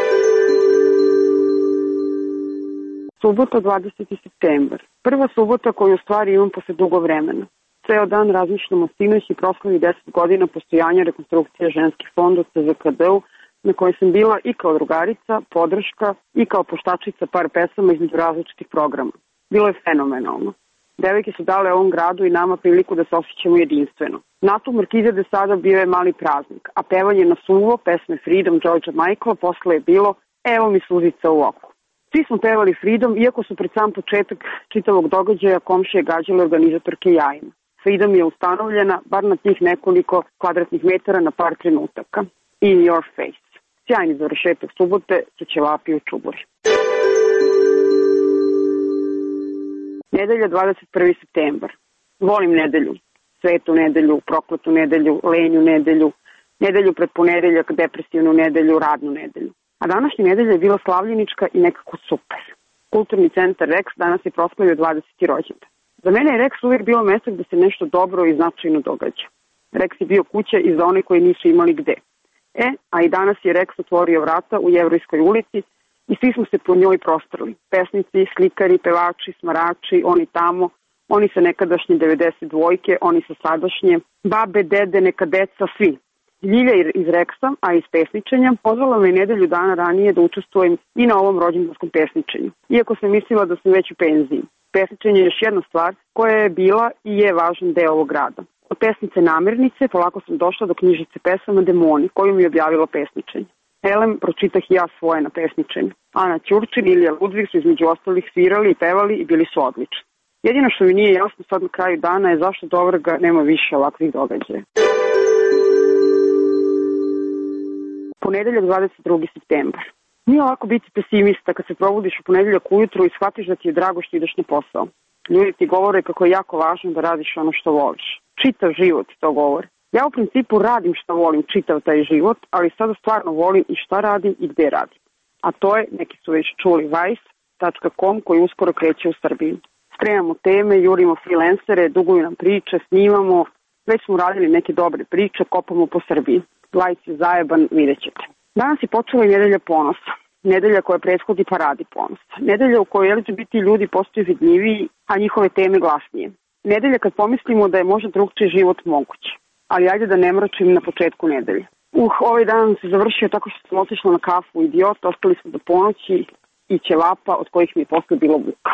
Subota dvadeseti septembar. Prva subota koju u stvari imam posle dugo vremena. Ceo dan razmišljamo sinoć i proslavi deset godina postojanja rekonstrukcije ženskih fonda C Z K D-u, na kojoj sam bila i kao drugarica, podrška i kao poštačica par pesama između različitih programa. Bilo je fenomenalno. Devojke su dale ovom gradu i nama priliku da se osjećamo jedinstveno. Nastup Markize de Sada bio je mali praznik, a pevanje na suvo pesme Freedom Georgea Michaela posle je bilo Evo mi suzica u oku. Svi smo pevali Freedom, iako su pred sam početak čitavog događaja komšije gađale organizatorke jajima. Freedom je ustanovljena bar na tih nekoliko kvadratnih metara na par trenutaka. In your face. Sjajni završetak subote su ćevapi u čuburi. Nedelja dvadeset prvi septembar. Volim nedelju. Svetu nedelju, prokletu nedelju, lenju nedelju, nedelju pred ponedeljak, depresivnu nedelju, radnu nedelju. A današnja nedelja je bila slavljenička i nekako super. Kulturni centar Rex danas je proslavio dvadeseti rođendan. Za mene je Rex uvijek bilo mjesto gde se nešto dobro i značajno događa. Rex je bio kuća i za one koji nisu imali gde. E, a i danas je Rex otvorio vrata u Jevrejskoj ulici i svi smo se po njoj prostrali. Pesnici, slikari, pevači, smarači, oni tamo, oni sa nekadašnje devedeset dvojke, oni sa sadašnje, babe, dede, neka deca, svi. Ljilja iz Reksa, a iz pesničenja, pozvala me nedelju dana ranije da učestvujem i na ovom rođendanskom pesničenju. Iako sam mislila da sam već u penziji. Pesničenje je još jedna stvar koja je bila i je važan deo ovog grada. Od pesnice Namirnice polako sam došla do knjižice pesama Demoni, koju mi je objavilo pesničenje. Elem, pročitah i ja svoje na pesničenju. Ana Ćurčin i Ilija Ludvig su između ostalih svirali i pevali i bili su odlični. Jedino što mi nije jasno sad na kraju dana je zašto do ovrga nema više ovakvih događaja. Ponedeljak dvadeset drugi septembar. Nije lako biti pesimista kad se probudiš u ponedeljak ujutru i shvatiš da ti je drago što ideš na posao. Ljudi ti govore kako je jako važno da radiš ono što voliš. Čitav život to govore. Ja u principu radim šta volim čitav taj život, ali sada stvarno volim i šta radim i gde radim. A to je, neki su već čuli, vice tačka com koji uskoro kreće u Srbiji. Spremamo teme, jurimo freelancere, duguju nam priče, snimamo, već smo radili neke dobre priče, kopamo po Srbiji. Lajc je zajeban, vidjet ćete. Danas je počela i nedelja ponosa. Nedelja koja prethodi paradi ponosa. Nedelja u kojoj L G B T ljudi postaju vidljiviji, a njihove teme glasnije. Nedelja kad pomislimo da je možda drugčiji život moguć. Ali ajde da ne mračim na početku nedelje. Uh, ovaj dan se završio tako što sam otišla na kafu u Idiot, ostali smo do ponoći i ćevapa od kojih mi je posle bilo muka.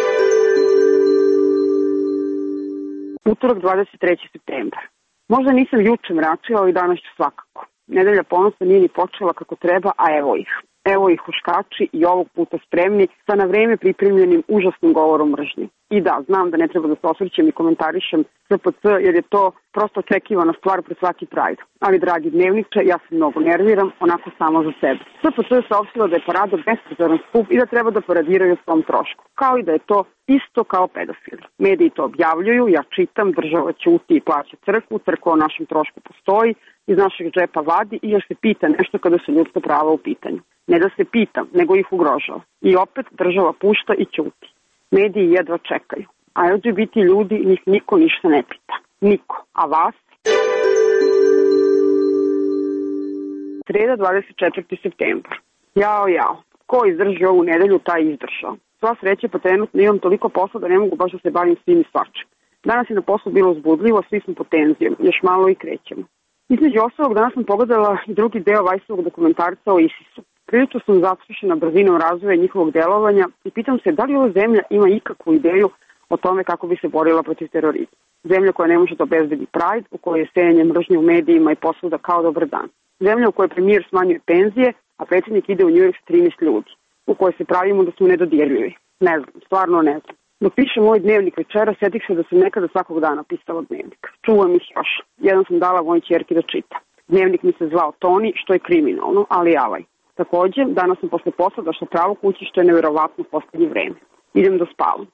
Utorak dvadeset trećeg septembra. Možda nisam juče mračila, ali danas ću svakako. Nedelja ponosa nije ni počela kako treba, a evo ih. Evo ih huškači i ovog puta spremni sa na vreme pripremljenim užasnim govorom mržnje. I da, znam da ne treba da se osvrćem i komentarišem S P C jer je to prosto očekivana stvar pred svaki Pride. Ali, dragi dnevniče, ja se mnogo nerviram, onako samo za sebe. S P C je saopštila da je parada besprezoran skup i da treba da paradiraju svom trošku. Kao i da je to isto kao pedofili. Mediji to objavljuju, ja čitam, država ćuti i plaća crkvu, crkva o našem trošku postoji, iz našeg džepa vadi i još se pita nešto kada su ljudska prava u pitanju. Ne da se pitam, nego ih ugrožava. I opet država pušta i ćuti. Mediji jedva čekaju. A L G B T ljudi, njih niko ništa ne pita. Niko. A vas? Sreda dvadeset četvrtog septembra. Jao, jao. Ko izdrži ovu nedelju, taj izdržao. Sva sreće, pa trenutno imam toliko posla da ne mogu baš da se bavim svim i svačim. Danas je na poslu bilo uzbudljivo, svi smo pod tenzijom. Još malo i krećemo. Između ostalog, danas sam pogledala i drugi deo Vajsovog dokumentarca o ISIS-u. Prilično sam zaslušena brzinom razvoja njihovog delovanja i pitam se da li ova zemlja ima ikakvu ideju o tome kako bi se borila protiv terorizma. Zemlja koja ne može da obezbedi Pride, u kojoj je sejanje mržnje u medijima i posvuda kao dobar dan. Zemlja u kojoj premijer smanjuje penzije, a predsjednik ide u New York s trinaest ljudi, u kojoj se pravimo da smo nedodirljivi. Ne znam, stvarno ne znam. Dok pišem moj dnevnik večera, setih se da sam nekada svakog dana pisala dnevnik. Čuvam ih još. Jedan sam dala mojoj ćerki da čita. Dnevnik mi se zvao Toni, što je kriminalno, ali avaj. Takođe, danas sam posle posla došla pravo kući, što je nevjerovatno u poslednje vreme. Idem da spavam.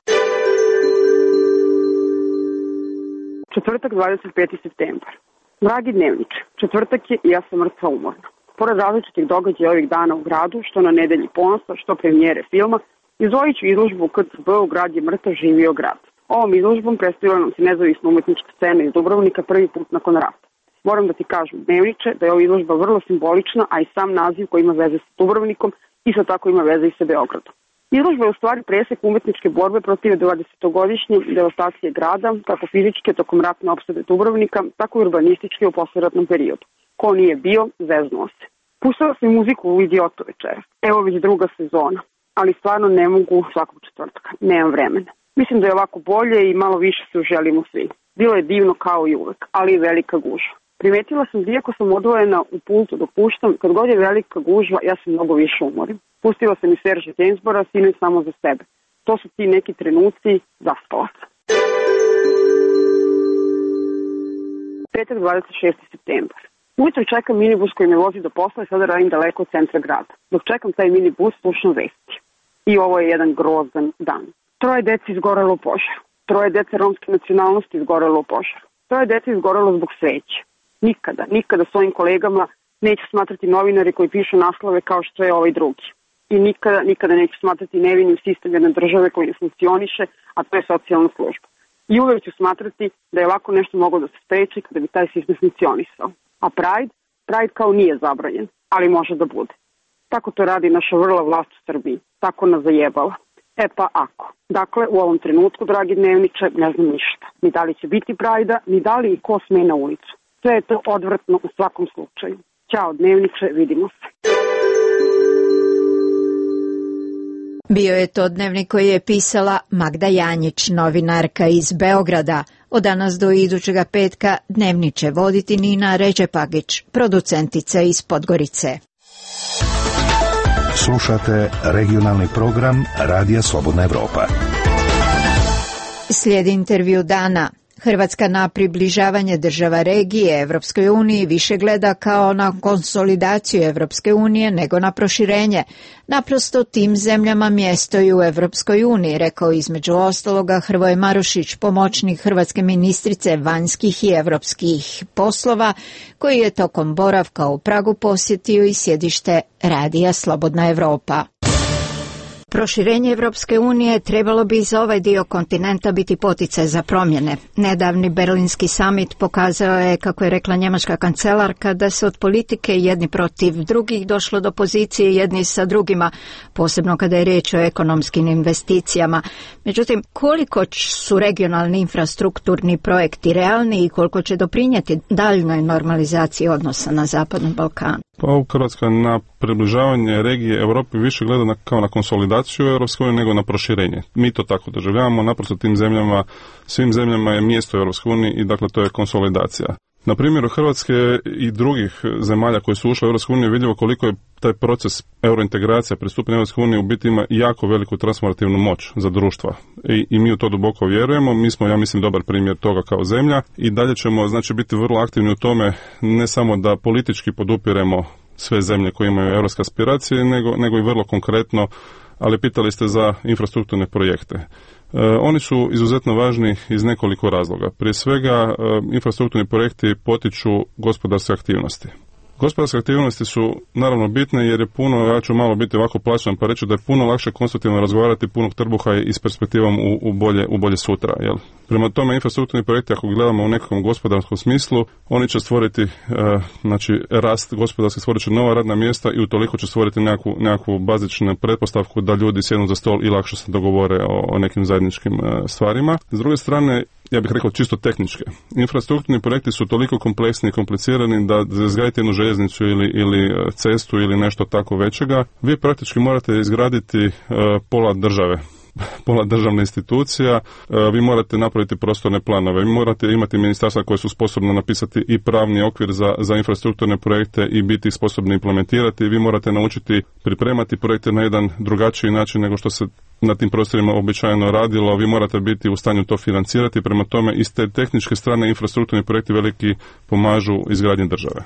Četvrtak, dvadeset petog septembra. Dragi dnevniče, četvrtak je i ja sam mrtva umorna. Pored različitih događaja ovih dana u gradu, što na nedelji ponosa, što premijere filma, izdvojit ću izložbu K C B u Grad je mrtav, živio grad. Ovom izložbom predstavila nam se nezavisna umetnička scena iz Dubrovnika prvi put nakon rata. Moram da ti kažem, dnevniče, da je ova izložba vrlo simbolična, a i sam naziv koji ima veze sa Dubrovnikom, isto tako ima veze i sa Beogradom. Izložba je u stvari presek umetničke borbe protiv dvadesetogodišnje devastacije grada, kako fizičke tokom ratne opsade Dubrovnika, tako i urbanističke u posleratnom periodu. Ko nije bio, zeznuo se. Pustila sam muziku u Idiotu večera. Evo već druga sezona, ali stvarno ne mogu svakog četvrtka. Nemam vremena. Mislim da je ovako bolje i malo više se uželimo svi. Bilo je divno kao i uvek, ali i velika gužva. Primetila sam da iako sam odvojena u pultu dok puštam, kad god je velika gužva, ja se mnogo više umorim. Pustila sam i Serge Gainsbourga, sinoć samo za sebe. To su ti neki trenuci, zaspala sam. Petak, dvadeset šestog septembra. Ujutro čekam minibus koji me vozi do posla i sada radim daleko od centra grada. Dok čekam taj minibus, slušam vesti. I ovo je jedan grozan dan. Troje dece izgorelo u požaru. Troje dece romske nacionalnosti izgorelo u požaru. Troje dece izgorelo zbog sveće. Nikada, nikada svojim kolegama neću smatrati novinari koji pišu naslove kao što je ovaj drugi. I nikada, nikada neću smatrati nevinim sistem jedne države koji ne funkcioniše, a to je socijalna služba. I uvek ću smatrati da je ovako nešto moglo da se spreči kada bi taj sistem funkcionisao. A Pride? Pride kao nije zabranjen, ali može da bude. Tako to radi naša vrla vlast u Srbiji. Tako nas zajebala. E pa ako. Dakle, u ovom trenutku, dragi dnevniče, ne znam ništa. Ni da li će biti Prajda, ni da li i ko sme na ulicu. Sve je to odvratno u svakom slučaju. Ćao dnevniče, vidimo se. Bio je to dnevnik koji je pisala Magda Janjić, novinarka iz Beograda. Od danas do idućega petka dnevnik će voditi Nina Ređepagić, producentica iz Podgorice. Slušate regionalni program Radija Slobodna Evropa. Slijedi intervju dana. Hrvatska na približavanje država regije Evropskoj uniji više gleda kao na konsolidaciju Evropske unije nego na proširenje. Naprosto tim zemljama mjesto i u Evropskoj uniji, rekao između ostaloga Hrvoje Marušić, pomoćnik hrvatske ministrice vanjskih i evropskih poslova, koji je tokom boravka u Pragu posjetio i sjedište Radija Slobodna Evropa. Proširenje Evropske unije trebalo bi za ovaj dio kontinenta biti poticaj za promjene. Nedavni berlinski samit pokazao je, kako je rekla njemačka kancelarka, da se od politike jedni protiv drugih došlo do pozicije jedni sa drugima, posebno kada je riječ o ekonomskim investicijama. Međutim, koliko su regionalni infrastrukturni projekti realni i koliko će doprinijeti daljnjoj normalizaciji odnosa na Zapadnom Balkanu? Pa Hrvatska na približavanje regije Europi više gleda na, kao na konsolidaciju Europske unije nego na proširenje. Mi to tako doživljavamo, naprosto tim zemljama, svim zemljama je mjesto u Europskoj uniji i dakle to je konsolidacija. Na primjeru Hrvatske i drugih zemalja koje su ušle u Europsku uniju vidljivo koliko je taj proces eurointegracija, pristupanja Europskoj uniji u biti ima jako veliku transformativnu moć za društva. I, I mi u to duboko vjerujemo, mi smo, ja mislim, dobar primjer toga kao zemlja i dalje ćemo, znači, biti vrlo aktivni u tome, ne samo da politički podupiremo sve zemlje koje imaju europske aspiracije, nego, nego i vrlo konkretno, ali pitali ste za infrastrukturne projekte. E, oni su izuzetno važni iz nekoliko razloga. Prije svega, e, infrastrukturni projekti potiču gospodarske aktivnosti. Gospodarske aktivnosti su naravno bitne jer je puno, ja ću malo biti ovako plaćan pa reći da je puno lakše konstruktivno razgovarati punog trbuha i s perspektivom u, u, bolje, u bolje sutra. Jel? Prema tome, infrastrukturni projekti, ako gledamo u nekom gospodarskom smislu, oni će stvoriti, e, znači, rast gospodarski, stvorit će nova radna mjesta i utoliko će stvoriti nekakvu, nekakvu bazičnu pretpostavku da ljudi sjednu za stol i lakše se dogovore o, o nekim zajedničkim e, stvarima. S druge strane, ja bih rekao čisto tehničke. Infrastrukturni projekti su toliko kompleksni i komplicirani da za izgraditi jednu željeznicu ili, ili cestu ili nešto tako većega, vi praktički morate izgraditi uh, pola države. Pola državna institucija, vi morate napraviti prostorne planove, vi morate imati ministarstva koje su sposobne napisati i pravni okvir za, za infrastrukturne projekte i biti sposobni implementirati, vi morate naučiti pripremati projekte na jedan drugačiji način nego što se na tim prostorima običajno radilo, vi morate biti u stanju to financirati, prema tome iz te tehničke strane infrastrukturni projekti veliki pomažu izgradnji države.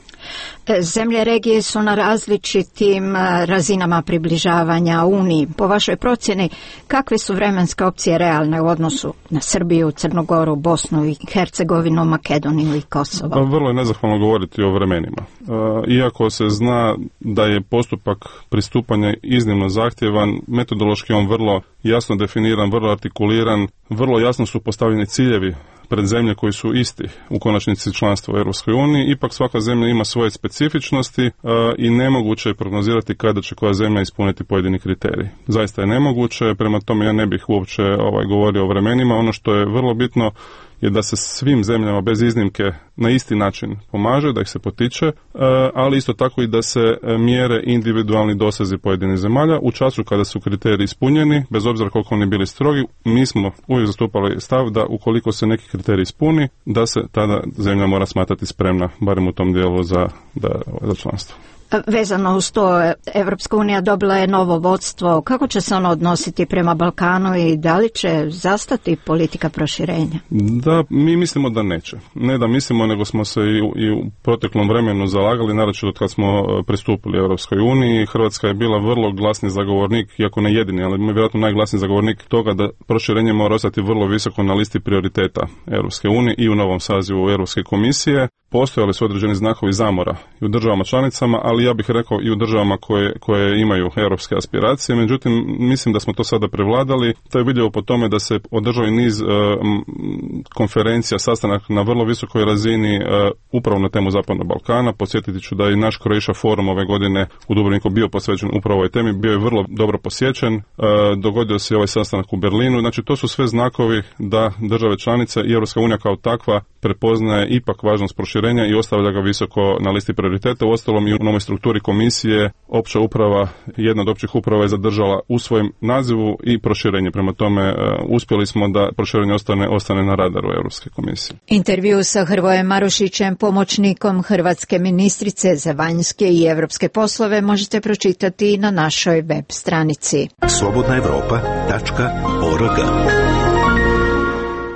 Zemlje regije su na različitim razinama približavanja Uniji. Po vašoj procjeni, kakve su vremenske opcije realne u odnosu na Srbiju, Crnu Goru, Bosnu i Hercegovinu, Makedoniju i Kosovo? Pa vrlo je nezahvalno govoriti o vremenima. Iako se zna da je postupak pristupanja iznimno zahtjevan, metodološki on vrlo jasno definiran, vrlo artikuliran, vrlo jasno su postavljeni ciljevi pred zemlje koji su isti u konačnici članstva u Europskoj uniji, ipak svaka zemlja ima svoje specifičnosti uh, i nemoguće je prognozirati kada će koja zemlja ispuniti pojedini kriterij. Zaista je nemoguće, prema tome ja ne bih uopće ovaj, govorio o vremenima. Ono što je vrlo bitno je da se svim zemljama bez iznimke na isti način pomaže, da ih se potiče, ali isto tako i da se mjere individualni dosezi pojedinih zemalja. U času kada su kriteriji ispunjeni, bez obzira koliko oni bili strogi, mi smo uvijek zastupali stav da ukoliko se neki kriterij ispuni, da se tada zemlja mora smatrati spremna, barem u tom dijelu, za, da, za članstvo. Vezano uz to, Evropska unija dobila je novo vodstvo. Kako će se ono odnositi prema Balkanu i da li će zastati politika proširenja? Da, mi mislimo da neće. Ne da mislimo, nego smo se i u, i u proteklom vremenu zalagali, naročito od kad smo pristupili Europskoj uniji. Hrvatska je bila vrlo glasni zagovornik, iako ne jedini, ali vjerojatno najglasniji zagovornik toga da proširenje mora ostati vrlo visoko na listi prioriteta Europske unije i u novom sazivu Europske komisije. Postojali su određeni znakovi zamora i u državama članicama, ali ja bih rekao i u državama koje, koje imaju europske aspiracije. Međutim, mislim da smo to sada prevladali. To je vidljivo po tome da se održao i niz uh, konferencija, sastanak na vrlo visokoj razini uh, upravo na temu Zapadnog Balkana. Podsjetiti ću da je i naš Croatia Forum ove godine u Dubrovniku bio posvećen upravo ovoj temi. Bio je vrlo dobro posjećen. Uh, dogodio se i ovaj sastanak u Berlinu. Znači, to su sve znakovi da države članice i Europska unija kao takva prepoznaje ipak važnost proširenja i ostavlja ga visoko na listi prioriteta. Uostalom i u novoj strukturi komisije opća uprava, jedna od općih uprava je zadržala u svojem nazivu i proširenje. Prema tome uh, uspjeli smo da proširenje ostane, ostane na radaru Europske komisije. Intervju sa Hrvojem Marušićem, pomoćnikom hrvatske ministrice za vanjske i europske poslove, možete pročitati na našoj web stranici slobodna evropa tačka org.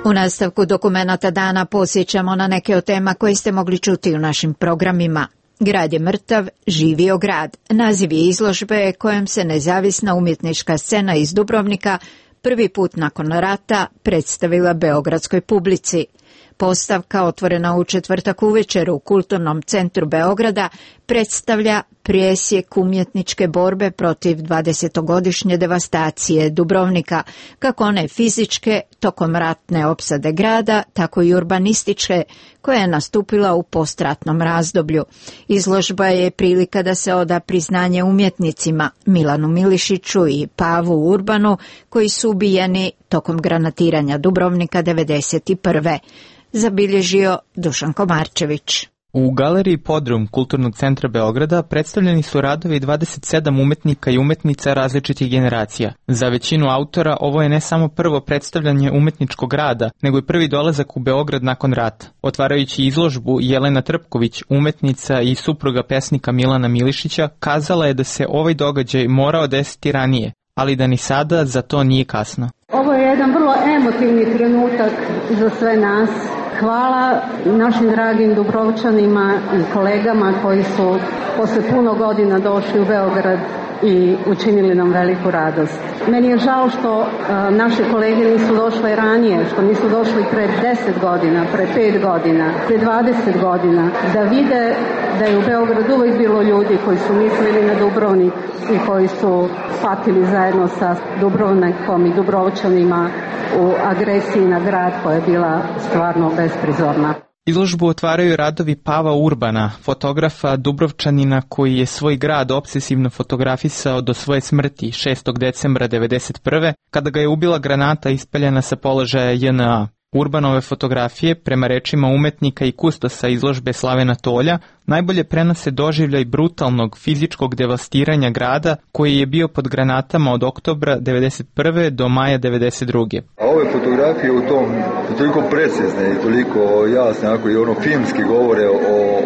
U nastavku dokumenata dana posjećamo na neke od tema koje ste mogli čuti u našim programima. Grad je mrtav, živio grad. Naziv je izložbe kojom se nezavisna umjetnička scena iz Dubrovnika prvi put nakon rata predstavila beogradskoj publici. Postavka, otvorena u četvrtak uvečer u Kulturnom centru Beograda, predstavlja presjek umjetničke borbe protiv dvadesetogodišnje devastacije Dubrovnika, kako one fizičke tokom ratne opsade grada, tako i urbanističke, koja je nastupila u postratnom razdoblju. Izložba je prilika da se oda priznanje umjetnicima Milanu Milišiću i Pavu Urbanu, koji su ubijeni tokom granatiranja Dubrovnika devedeset prve. Zabilježio Dušan Komarčević. U galeriji Podrum Kulturnog centra Beograda predstavljeni su radovi dvadeset sedam umetnika i umetnica različitih generacija. Za većinu autora ovo je ne samo prvo predstavljanje umetničkog rada, nego i prvi dolazak u Beograd nakon rata. Otvarajući izložbu, Jelena Trpković, umetnica i supruga pesnika Milana Milišića, kazala je da se ovaj događaj morao desiti ranije, ali da ni sada za to nije kasno. Ovo je jedan vrlo emotivni trenutak za sve nas. Hvala našim dragim Dubrovčanima i kolegama koji su posle puno godina došli u Beograd i učinili nam veliku radost. Meni je žao što uh, naše kolege nisu došle ranije, što nisu došli pre deset godina, pre pet godina, pre dvadeset godina, da vide da je u Beogradu uvijek bilo ljudi koji su mislili na Dubrovnik i koji su patili zajedno sa Dubrovnikom i Dubrovčanima u agresiji na grad koja je bila stvarno besprizorna. Izložbu otvaraju radovi Pava Urbana, fotografa Dubrovčanina koji je svoj grad obsesivno fotografisao do svoje smrti šestog decembra devedeset prve kada ga je ubila granata ispaljena sa položaja J N A. Urbanove fotografije, prema rečima umetnika i kustosa izložbe Slavena Tolja, najbolje prenose doživljaj brutalnog fizičkog devastiranja grada koji je bio pod granatama od oktobra devedeset prve do maja devedeset druge. A ove fotografije u tom su toliko precizne i toliko jasne, onako i ono filmski govore o,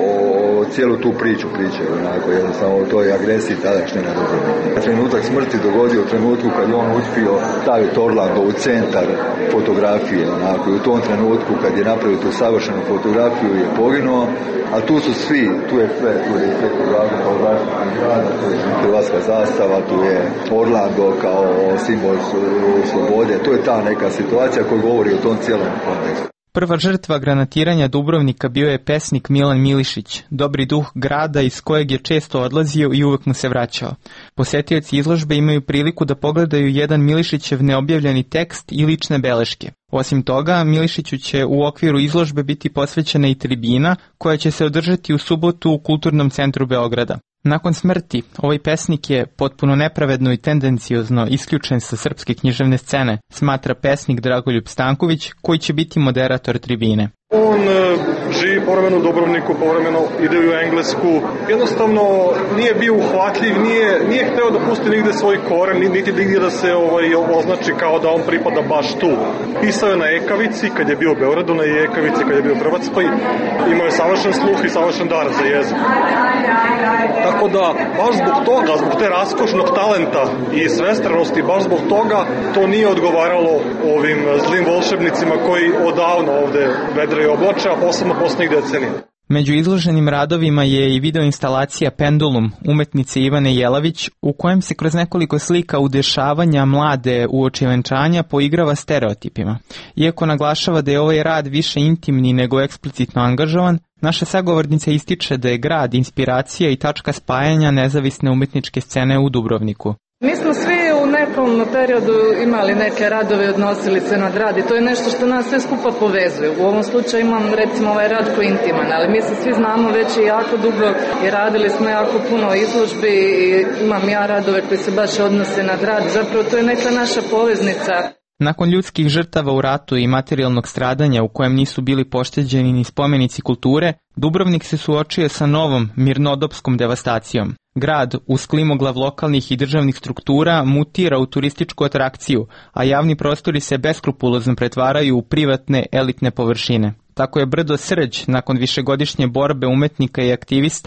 o, o cijelu tu priču pričaju, onako jednostavno o toj agresiji tadašnje na Dubrovnik. Trenutak smrti dogodio u trenutku kad je on uspio staviti Orlando u centar fotografije, onako i u tom trenutku kad je napravio tu savršenu fotografiju je poginuo, a tu su svi, tu je sve, tu je sve fotografija kao zaštitnik grada, tu je hrvatska zastava, tu je Orlando kao simbol slobode, to je ta neka situacija koja govori o tom cijelom kontekstu. Prva žrtva granatiranja Dubrovnika bio je pesnik Milan Milišić, dobri duh grada iz kojeg je često odlazio i uvek mu se vraćao. Posetioci izložbe imaju priliku da pogledaju jedan Milišićev neobjavljeni tekst i lične beleške. Osim toga, Milišiću će u okviru izložbe biti posvećena i tribina koja će se održati u subotu u Kulturnom centru Beograda. Nakon smrti, ovaj pesnik je potpuno nepravedno i tendenciozno isključen sa srpske književne scene, smatra pesnik Dragoljub Stanković, koji će biti moderator tribine. On e, živi povremeno u Dubrovniku, povremeno ide u Englesku. Jednostavno nije bio uhvatljiv, nije, nije hteo da pusti nigde svoj koren, niti nigdje da se ovaj, označi kao da on pripada baš tu. Pisao je na ekavici, kad je bio u Beogradu, na ekavici, kad je bio u Hrvatskoj. Imao je savršen sluh i savršen dar za jezik. Tako da, baš zbog toga, zbog te raskošnog talenta i svestranosti, baš zbog toga to nije odgovaralo ovim zlim volšebnicima koji odavno ovde vedre i oblače, a posebno poslednjih decenija. Među izloženim radovima je i videoinstalacija Pendulum umetnice Ivane Jelavić, u kojem se kroz nekoliko slika udešavanja mlade uoči venčanja poigrava stereotipima. Iako naglašava da je ovaj rad više intimni nego eksplicitno angažovan, naša sagovornica ističe da je grad inspiracija i tačka spajanja nezavisne umetničke scene u Dubrovniku. Mi smo svi u nekom periodu imali neke radove, odnosili se na grad i to je nešto što nas sve skupa povezuje. U ovom slučaju imam recimo ovaj rad koji je intiman, ali mi se svi znamo već i jako dugo i radili smo jako puno izložbi i imam ja radove koji se baš odnose na grad. Zapravo to je neka naša poveznica. Nakon ljudskih žrtava u ratu i materijalnog stradanja u kojem nisu bili pošteđeni ni spomenici kulture, Dubrovnik se suočio sa novom mirnodopskom devastacijom. Grad, uz klimoglav lokalnih i državnih struktura, mutira u turističku atrakciju, a javni prostori se beskrupulozno pretvaraju u privatne elitne površine. Tako je brdo Srđ, nakon višegodišnje borbe umetnika i aktivista,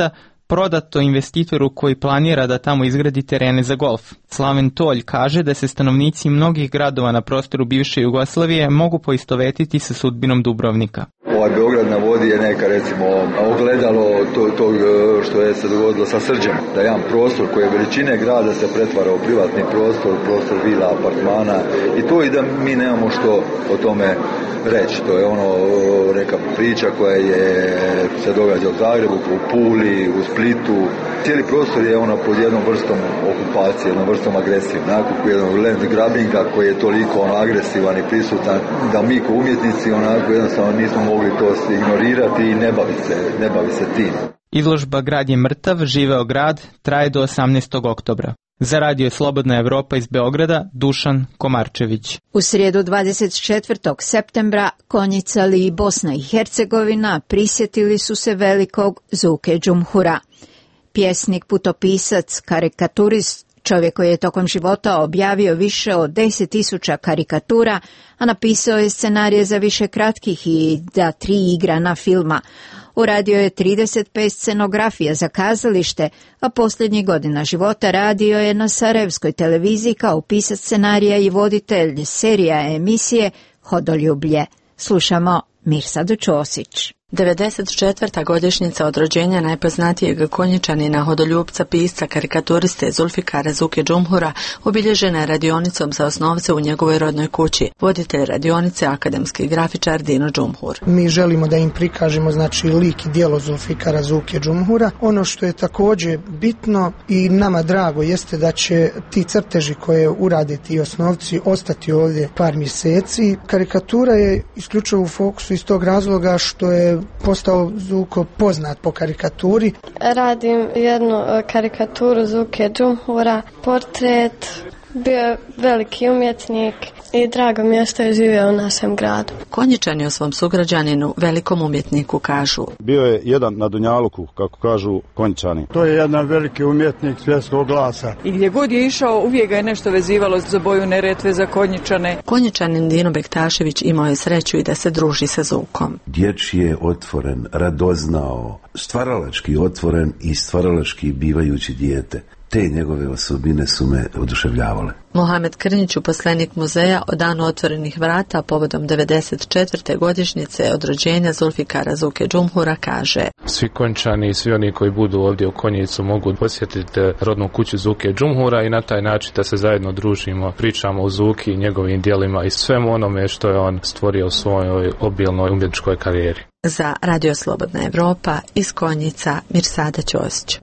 prodato investitoru koji planira da tamo izgradi terene za golf. Slaven Tolj kaže da se stanovnici mnogih gradova na prostoru bivše Jugoslavije mogu poistovetiti sa sudbinom Dubrovnika. Ovaj Beograd na vodi je neka, recimo, ogledalo tog to, što je se dogodilo sa Srđem. Da jedan prostor koji je veličine grada se pretvara u privatni prostor, prostor vila, apartmana i to i da mi nemamo što o tome reći. To je ono neka priča koja je se događa u Zagrebu, u Puli, u Splitu. Cijeli prostor je ono pod jednom vrstom okupacije, jednom vrstom agresije. Onako jednog land grabbinga koji je toliko ono agresivan i prisutan da mi kao umjetnici onako jednostavno nismo mogli to ignorirati i ne bavi se, ne bavi se tim. Izložba Grad je mrtav, živeo grad traje do osamnaestog oktobra. Za radio Slobodna Evropa iz Beograda, Dušan Komarčević. U srijedu dvadeset četvrtog septembra Konjicali i Bosna i Hercegovina prisjetili su se velikog Zuke Đumhura. Pjesnik, putopisac, karikaturist, čovjek koji je tokom života objavio više od deset tisuća karikatura, a napisao je scenarije za više kratkih i da tri igrana filma. Uradio je trideset pet scenografija za kazalište, a posljednjih godina života radio je na sarajevskoj televiziji kao pisac scenarija i voditelj serija emisije Hodoljublje. Slušamo Mirsadu Ćosić. devedeset četvrta godišnjica od rođenja najpoznatijeg Konjičanina, hodoljupca, pisca, karikaturiste Zulfikara Zuke Đumhura obilježena je radionicom za osnovce u njegovoj rodnoj kući. Voditelj radionice, akademski grafičar Dino Đumhur. Mi želimo da im prikažemo znači lik i djelo Zulfikara Zuke Đumhura. Ono što je također bitno i nama drago jeste da će ti crteži koje urade ti osnovci ostati ovdje par mjeseci. Karikatura je isključivo u fokusu iz tog razloga što je postao Zuko poznat po karikaturi. Radim jednu karikaturu Zuke Đumhura, portret, bio je veliki umjetnik i drago mi je što je živio u našem gradu. Konjičani o svom sugrađaninu, velikom umjetniku, kažu: bio je jedan na Dunjaluku, kako kažu Konjičani. To je jedan veliki umjetnik svjetskog glasa. I gdje god je išao, uvijek ga je nešto vezivalo za boju Neretve, za Konjičane. Konjičanin Dino Bektašević imao je sreću i da se druži sa Zukom. Dječji je otvoren, radoznao, stvaralački otvoren i stvaralački bivajući dijete. Te njegove osobine su me oduševljavale. Mohamed Krnjić, uposlenik muzeja, o danu otvorenih vrata povodom devedeset četvrte godišnjice od rođenja Zulfikara Zuke Đumhura, kaže: svi Konjičani i svi oni koji budu ovdje u Konjicu mogu posjetiti rodnu kuću Zuke Đumhura i na taj način da se zajedno družimo, pričamo o Zuki i njegovim djelima i svemu onome što je on stvorio u svojoj obilnoj umjetničkoj karijeri. Za Radio Slobodna Evropa iz Konjica, Mirsada Ćosić.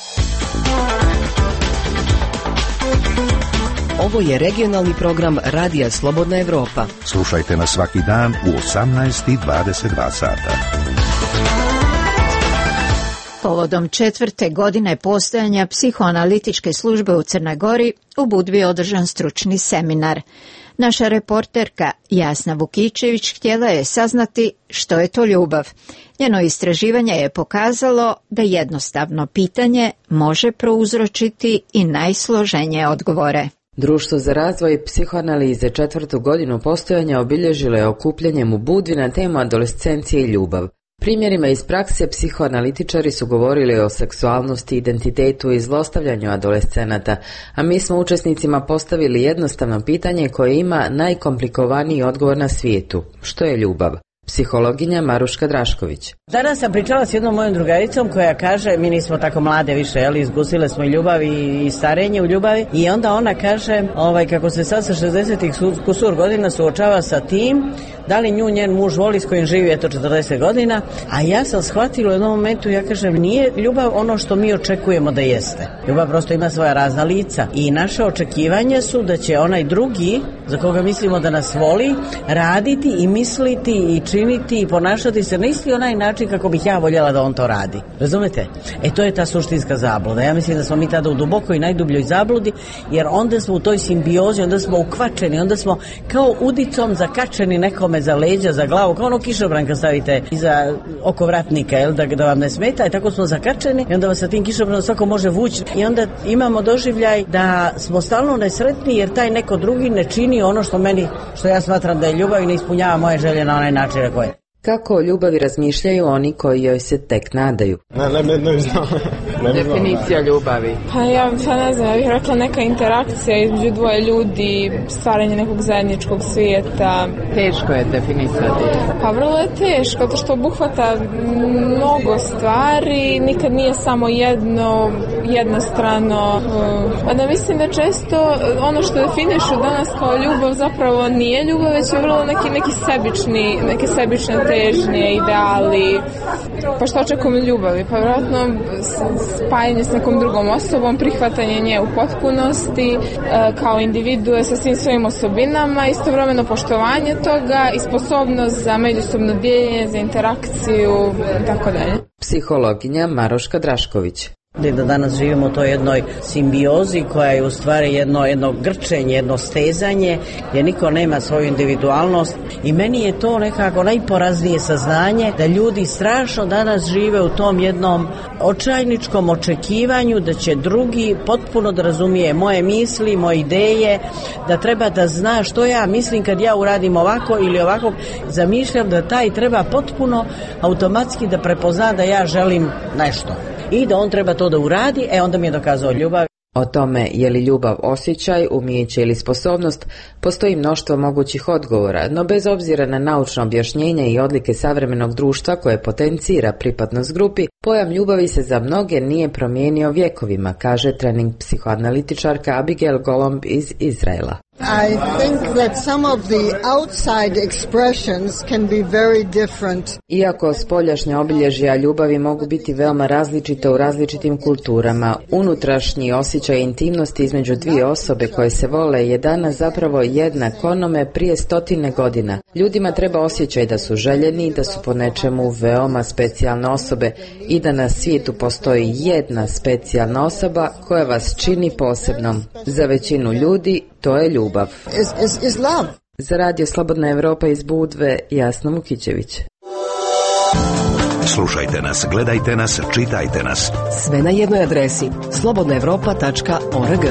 Ovo je regionalni program Radija Slobodna Evropa. Slušajte nas svaki dan u osamnaest i dvadeset dva sata. Povodom četvrte godine postojanja psihoanalitičke službe u Crnoj Gori, u Budvi je održan stručni seminar. Naša reporterka Jasna Vukičević htjela je saznati što je to ljubav. Njeno istraživanje je pokazalo da jednostavno pitanje može prouzročiti i najsloženije odgovore. Društvo za razvoj psihoanalize četvrtu godinu postojanja obilježilo je okupljanjem u Budvi na temu adolescencije i ljubav. Primjerima iz prakse psihoanalitičari su govorili o seksualnosti, identitetu i zlostavljanju adolescenata, a mi smo učesnicima postavili jednostavno pitanje koje ima najkomplikovaniji odgovor na svijetu. Što je ljubav? Psihologinja Maruška Drašković. Danas sam pričala s jednom mojom drugaricom koja kaže, mi nismo tako mlade više, jel, izgusile smo i ljubav i starenje u ljubavi, i onda ona kaže, ovaj, kako se sad sa šezdesetih kusur godina suočava sa tim, da li nju njen muž voli s kojim živi eto četrdeset godina, a ja sam shvatila u jednom momentu, ja kažem, nije ljubav ono što mi očekujemo da jeste. Ljubav prosto ima svoja razna lica i naše očekivanja su da će onaj drugi, za koga mislimo da nas voli, raditi i misliti i činiti i ponašati se na isti onaj način kako bih ja voljela da on to radi. Razumete? E to je ta suštinska zabluda. Ja mislim da smo mi tada u dubokoj i najdubljoj zabludi, jer onda smo u toj simbiozi, onda smo ukvačeni, onda smo kao udicom zakačeni nekome za leđa, za glavu, kao ono kišobran kad stavite iza oko vratnika, jel, da, da vam ne smeta, i tako smo zakačeni i onda vas sa tim kišobranom svako može vući i onda imamo doživljaj da smo stalno nesretni jer taj neko drugi ne čini ono što meni, što ja smatram da je ljubav i ne ispunjava moje želje na onaj način na koji. Kako o ljubavi razmišljaju oni koji joj se tek nadaju? Ne, ne, ne, ne znam. Definicija ljubavi. Pa ja sad ne znam, ja bih rekla neka interakcija između dvoje ljudi, stvaranje nekog zajedničkog svijeta. Teško je definicija. Pa vrlo je teško, to što obuhvata mnogo stvari, nikad nije samo jedno, jednostrano. Da mislim da često ono što definišu danas kao ljubav zapravo nije ljubav, već je vrlo neki, neki sebični, neke sebične težnje, ideali. Pa što očekujem ljubavi? Pa vjerojatno spajanje s nekom drugom osobom, prihvatanje nje u potpunosti, kao individue sa svim svojim osobinama, istovremeno poštovanje toga i sposobnost za međusobno dijeljenje, za interakciju i tako dalje. Psihologinja Maroška Drašković. Da danas živimo u toj jednoj simbiozi koja je u stvari jedno, jedno grčenje, jedno stezanje gdje niko nema svoju individualnost i meni je to nekako najporaznije saznanje da ljudi strašno danas žive u tom jednom očajničkom očekivanju da će drugi potpuno da razumije moje misli, moje ideje, da treba da zna što ja mislim kad ja uradim ovako ili ovako. Zamišljam da taj treba potpuno automatski da prepozna da ja želim nešto i da on treba to da uradi, e onda mi je dokazao ljubav. O tome je li ljubav osjećaj, umijeće ili sposobnost, postoji mnoštvo mogućih odgovora, no bez obzira na naučno objašnjenje i odlike savremenog društva koje potencira pripadnost grupi, pojam ljubavi se za mnoge nije promijenio vjekovima, kaže trening psihoanalitičarka Abigail Golomb iz Izraela. I think that some of the outside expressions can be very different. Iako spoljašnja obilježja ljubavi mogu biti veoma različite u različitim kulturama, unutrašnji osjećaj intimnosti između dvije osobe koje se vole je danas zapravo jednak onome prije stotine godina. Ljudima treba osjećaj da su željeni, da su po nečemu veoma specijalne osobe i da na svijetu postoji jedna specijalna osoba koja vas čini posebnom. Za većinu ljudi to je ljubav. Is, is, is love. Za radio Slobodna Evropa iz Budve, Jasna Mukićević. Slušajte nas, gledajte nas, čitajte nas. Sve na jednoj adresi slobodna evropa tačka org.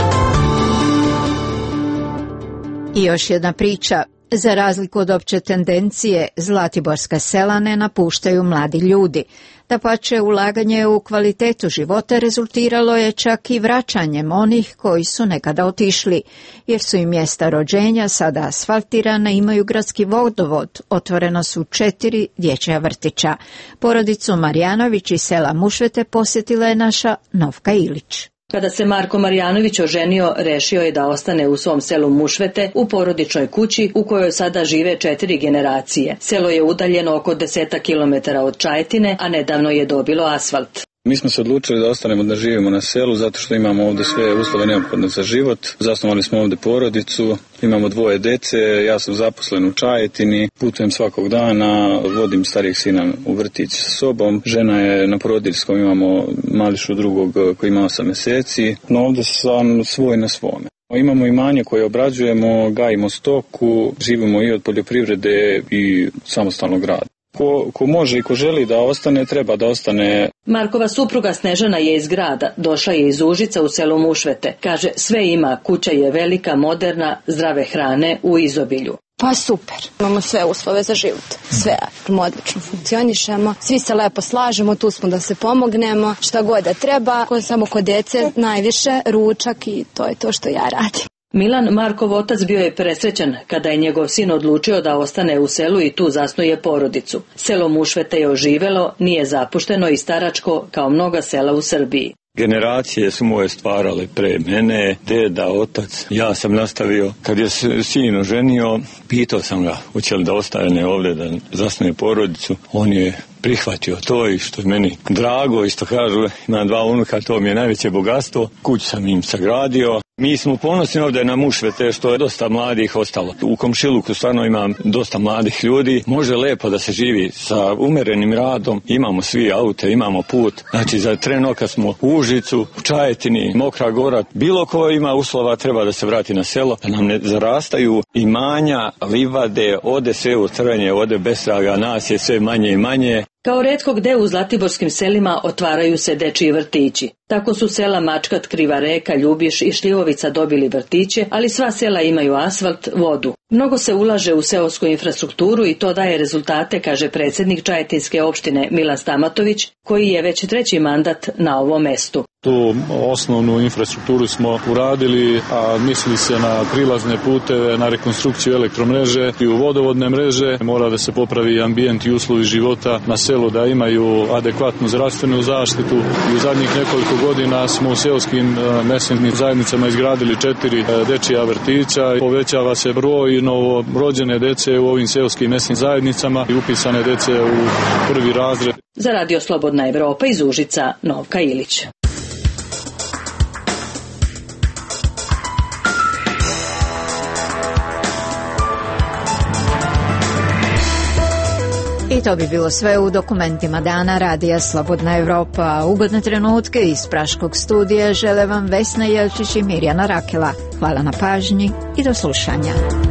I još jedna priča. Za razliku od opće tendencije, zlatiborska sela ne napuštaju mladi ljudi. Dapače, ulaganje u kvalitetu života rezultiralo je čak i vraćanjem onih koji su nekada otišli, jer su im mjesta rođenja sada asfaltirana, imaju gradski vodovod, otvoreno su četiri dječja vrtića. Porodicu Marjanović iz sela Mušvete posjetila je naša Novka Ilić. Kada se Marko Marjanović oženio, rešio je da ostane u svom selu Mušvete u porodičnoj kući u kojoj sada žive četiri generacije. Selo je udaljeno oko desetak kilometara od Čajetine, a nedavno je dobilo asfalt. Mi smo se odlučili da ostanemo da živimo na selu zato što imamo ovdje sve uslove neophodne za život. Zasnovali smo ovdje porodicu, imamo dvoje dece, ja sam zaposlen u Čajetini, putujem svakog dana, vodim starijeg sina u vrtić sa sobom. Žena je na porodiljskom, imamo mališu drugog koji ima osam mjeseci, no ovdje sam svoj na svome. Imamo imanje koje obrađujemo, gajimo stoku, živimo i od poljoprivrede i samostalnog rada. Ko, ko može i ko želi da ostane, treba da ostane. Markova supruga Snežana je iz grada, došla je iz Užica u selo Mušvete. Kaže, sve ima, kuća je velika, moderna, zdrave hrane u izobilju. Pa super, imamo sve uslove za život, sve odlično funkcionišemo, svi se lepo slažemo, tu smo da se pomognemo, šta god da treba, samo kod djece najviše ručak i to je to što ja radim. Milan, Markov otac, bio je presrećan kada je njegov sin odlučio da ostane u selu i tu zasnuje porodicu. Selo Mušvete je oživelo, nije zapušteno i staračko kao mnoga sela u Srbiji. Generacije su moje stvarale pre mene, deda, otac. Ja sam nastavio, kad je sin oženio, pitao sam ga, hoće li da ostane ovdje da zasnuje porodicu. On je prihvatio to i što je meni drago i što kažu, imam dva unuka, to mi je najveće bogatstvo. Kuću sam im sagradio. Mi smo ponosni ovdje na Mušvete što je dosta mladih ostalo. U komšiluku stvarno imam dosta mladih ljudi. Može lepo da se živi sa umerenim radom. Imamo svi aute, imamo put. Znači za tren oka smo u Užicu, u Čajetini, Mokra Gora. Bilo ko ima uslova treba da se vrati na selo. Da nam ne zarastaju imanja, livade, ode sve u crvenje, ode bez traga. Nas je sve manje i manje. Kao retko gde u zlatiborskim selima otvaraju se dečiji vrtići. Tako su sela Mačkat, Kriva Reka, Ljubiš i Šljivovica dobili vrtiće, ali sva sela imaju asfalt, vodu. Mnogo se ulaže u seosku infrastrukturu i to daje rezultate, kaže predsjednik Čajetinske opštine Milan Stamatović, koji je već treći mandat na ovom mestu. Tu osnovnu infrastrukturu smo uradili, a misli se na prilazne puteve, na rekonstrukciju elektromreže i u vodovodne mreže. Mora da se popravi ambijent i uslovi života na selu, da imaju adekvatnu zdravstvenu zaštitu. I u zadnjih nekoliko godina smo u seoskim mesnim zajednicama izgradili četiri dečija vrtića. Povećava se broj novorođene dece u ovim seoskim mesnim zajednicama i upisane dece u prvi razred. Za Radio Slobodna Evropa iz Užica, Novka Ilić. I to bi bilo sve u dokumentima dana Radija Slobodna Evropa. Ugodne trenutke iz Praškog studija žele vam Vesna Jelčić i Mirjana Rakela. Hvala na pažnji i do slušanja.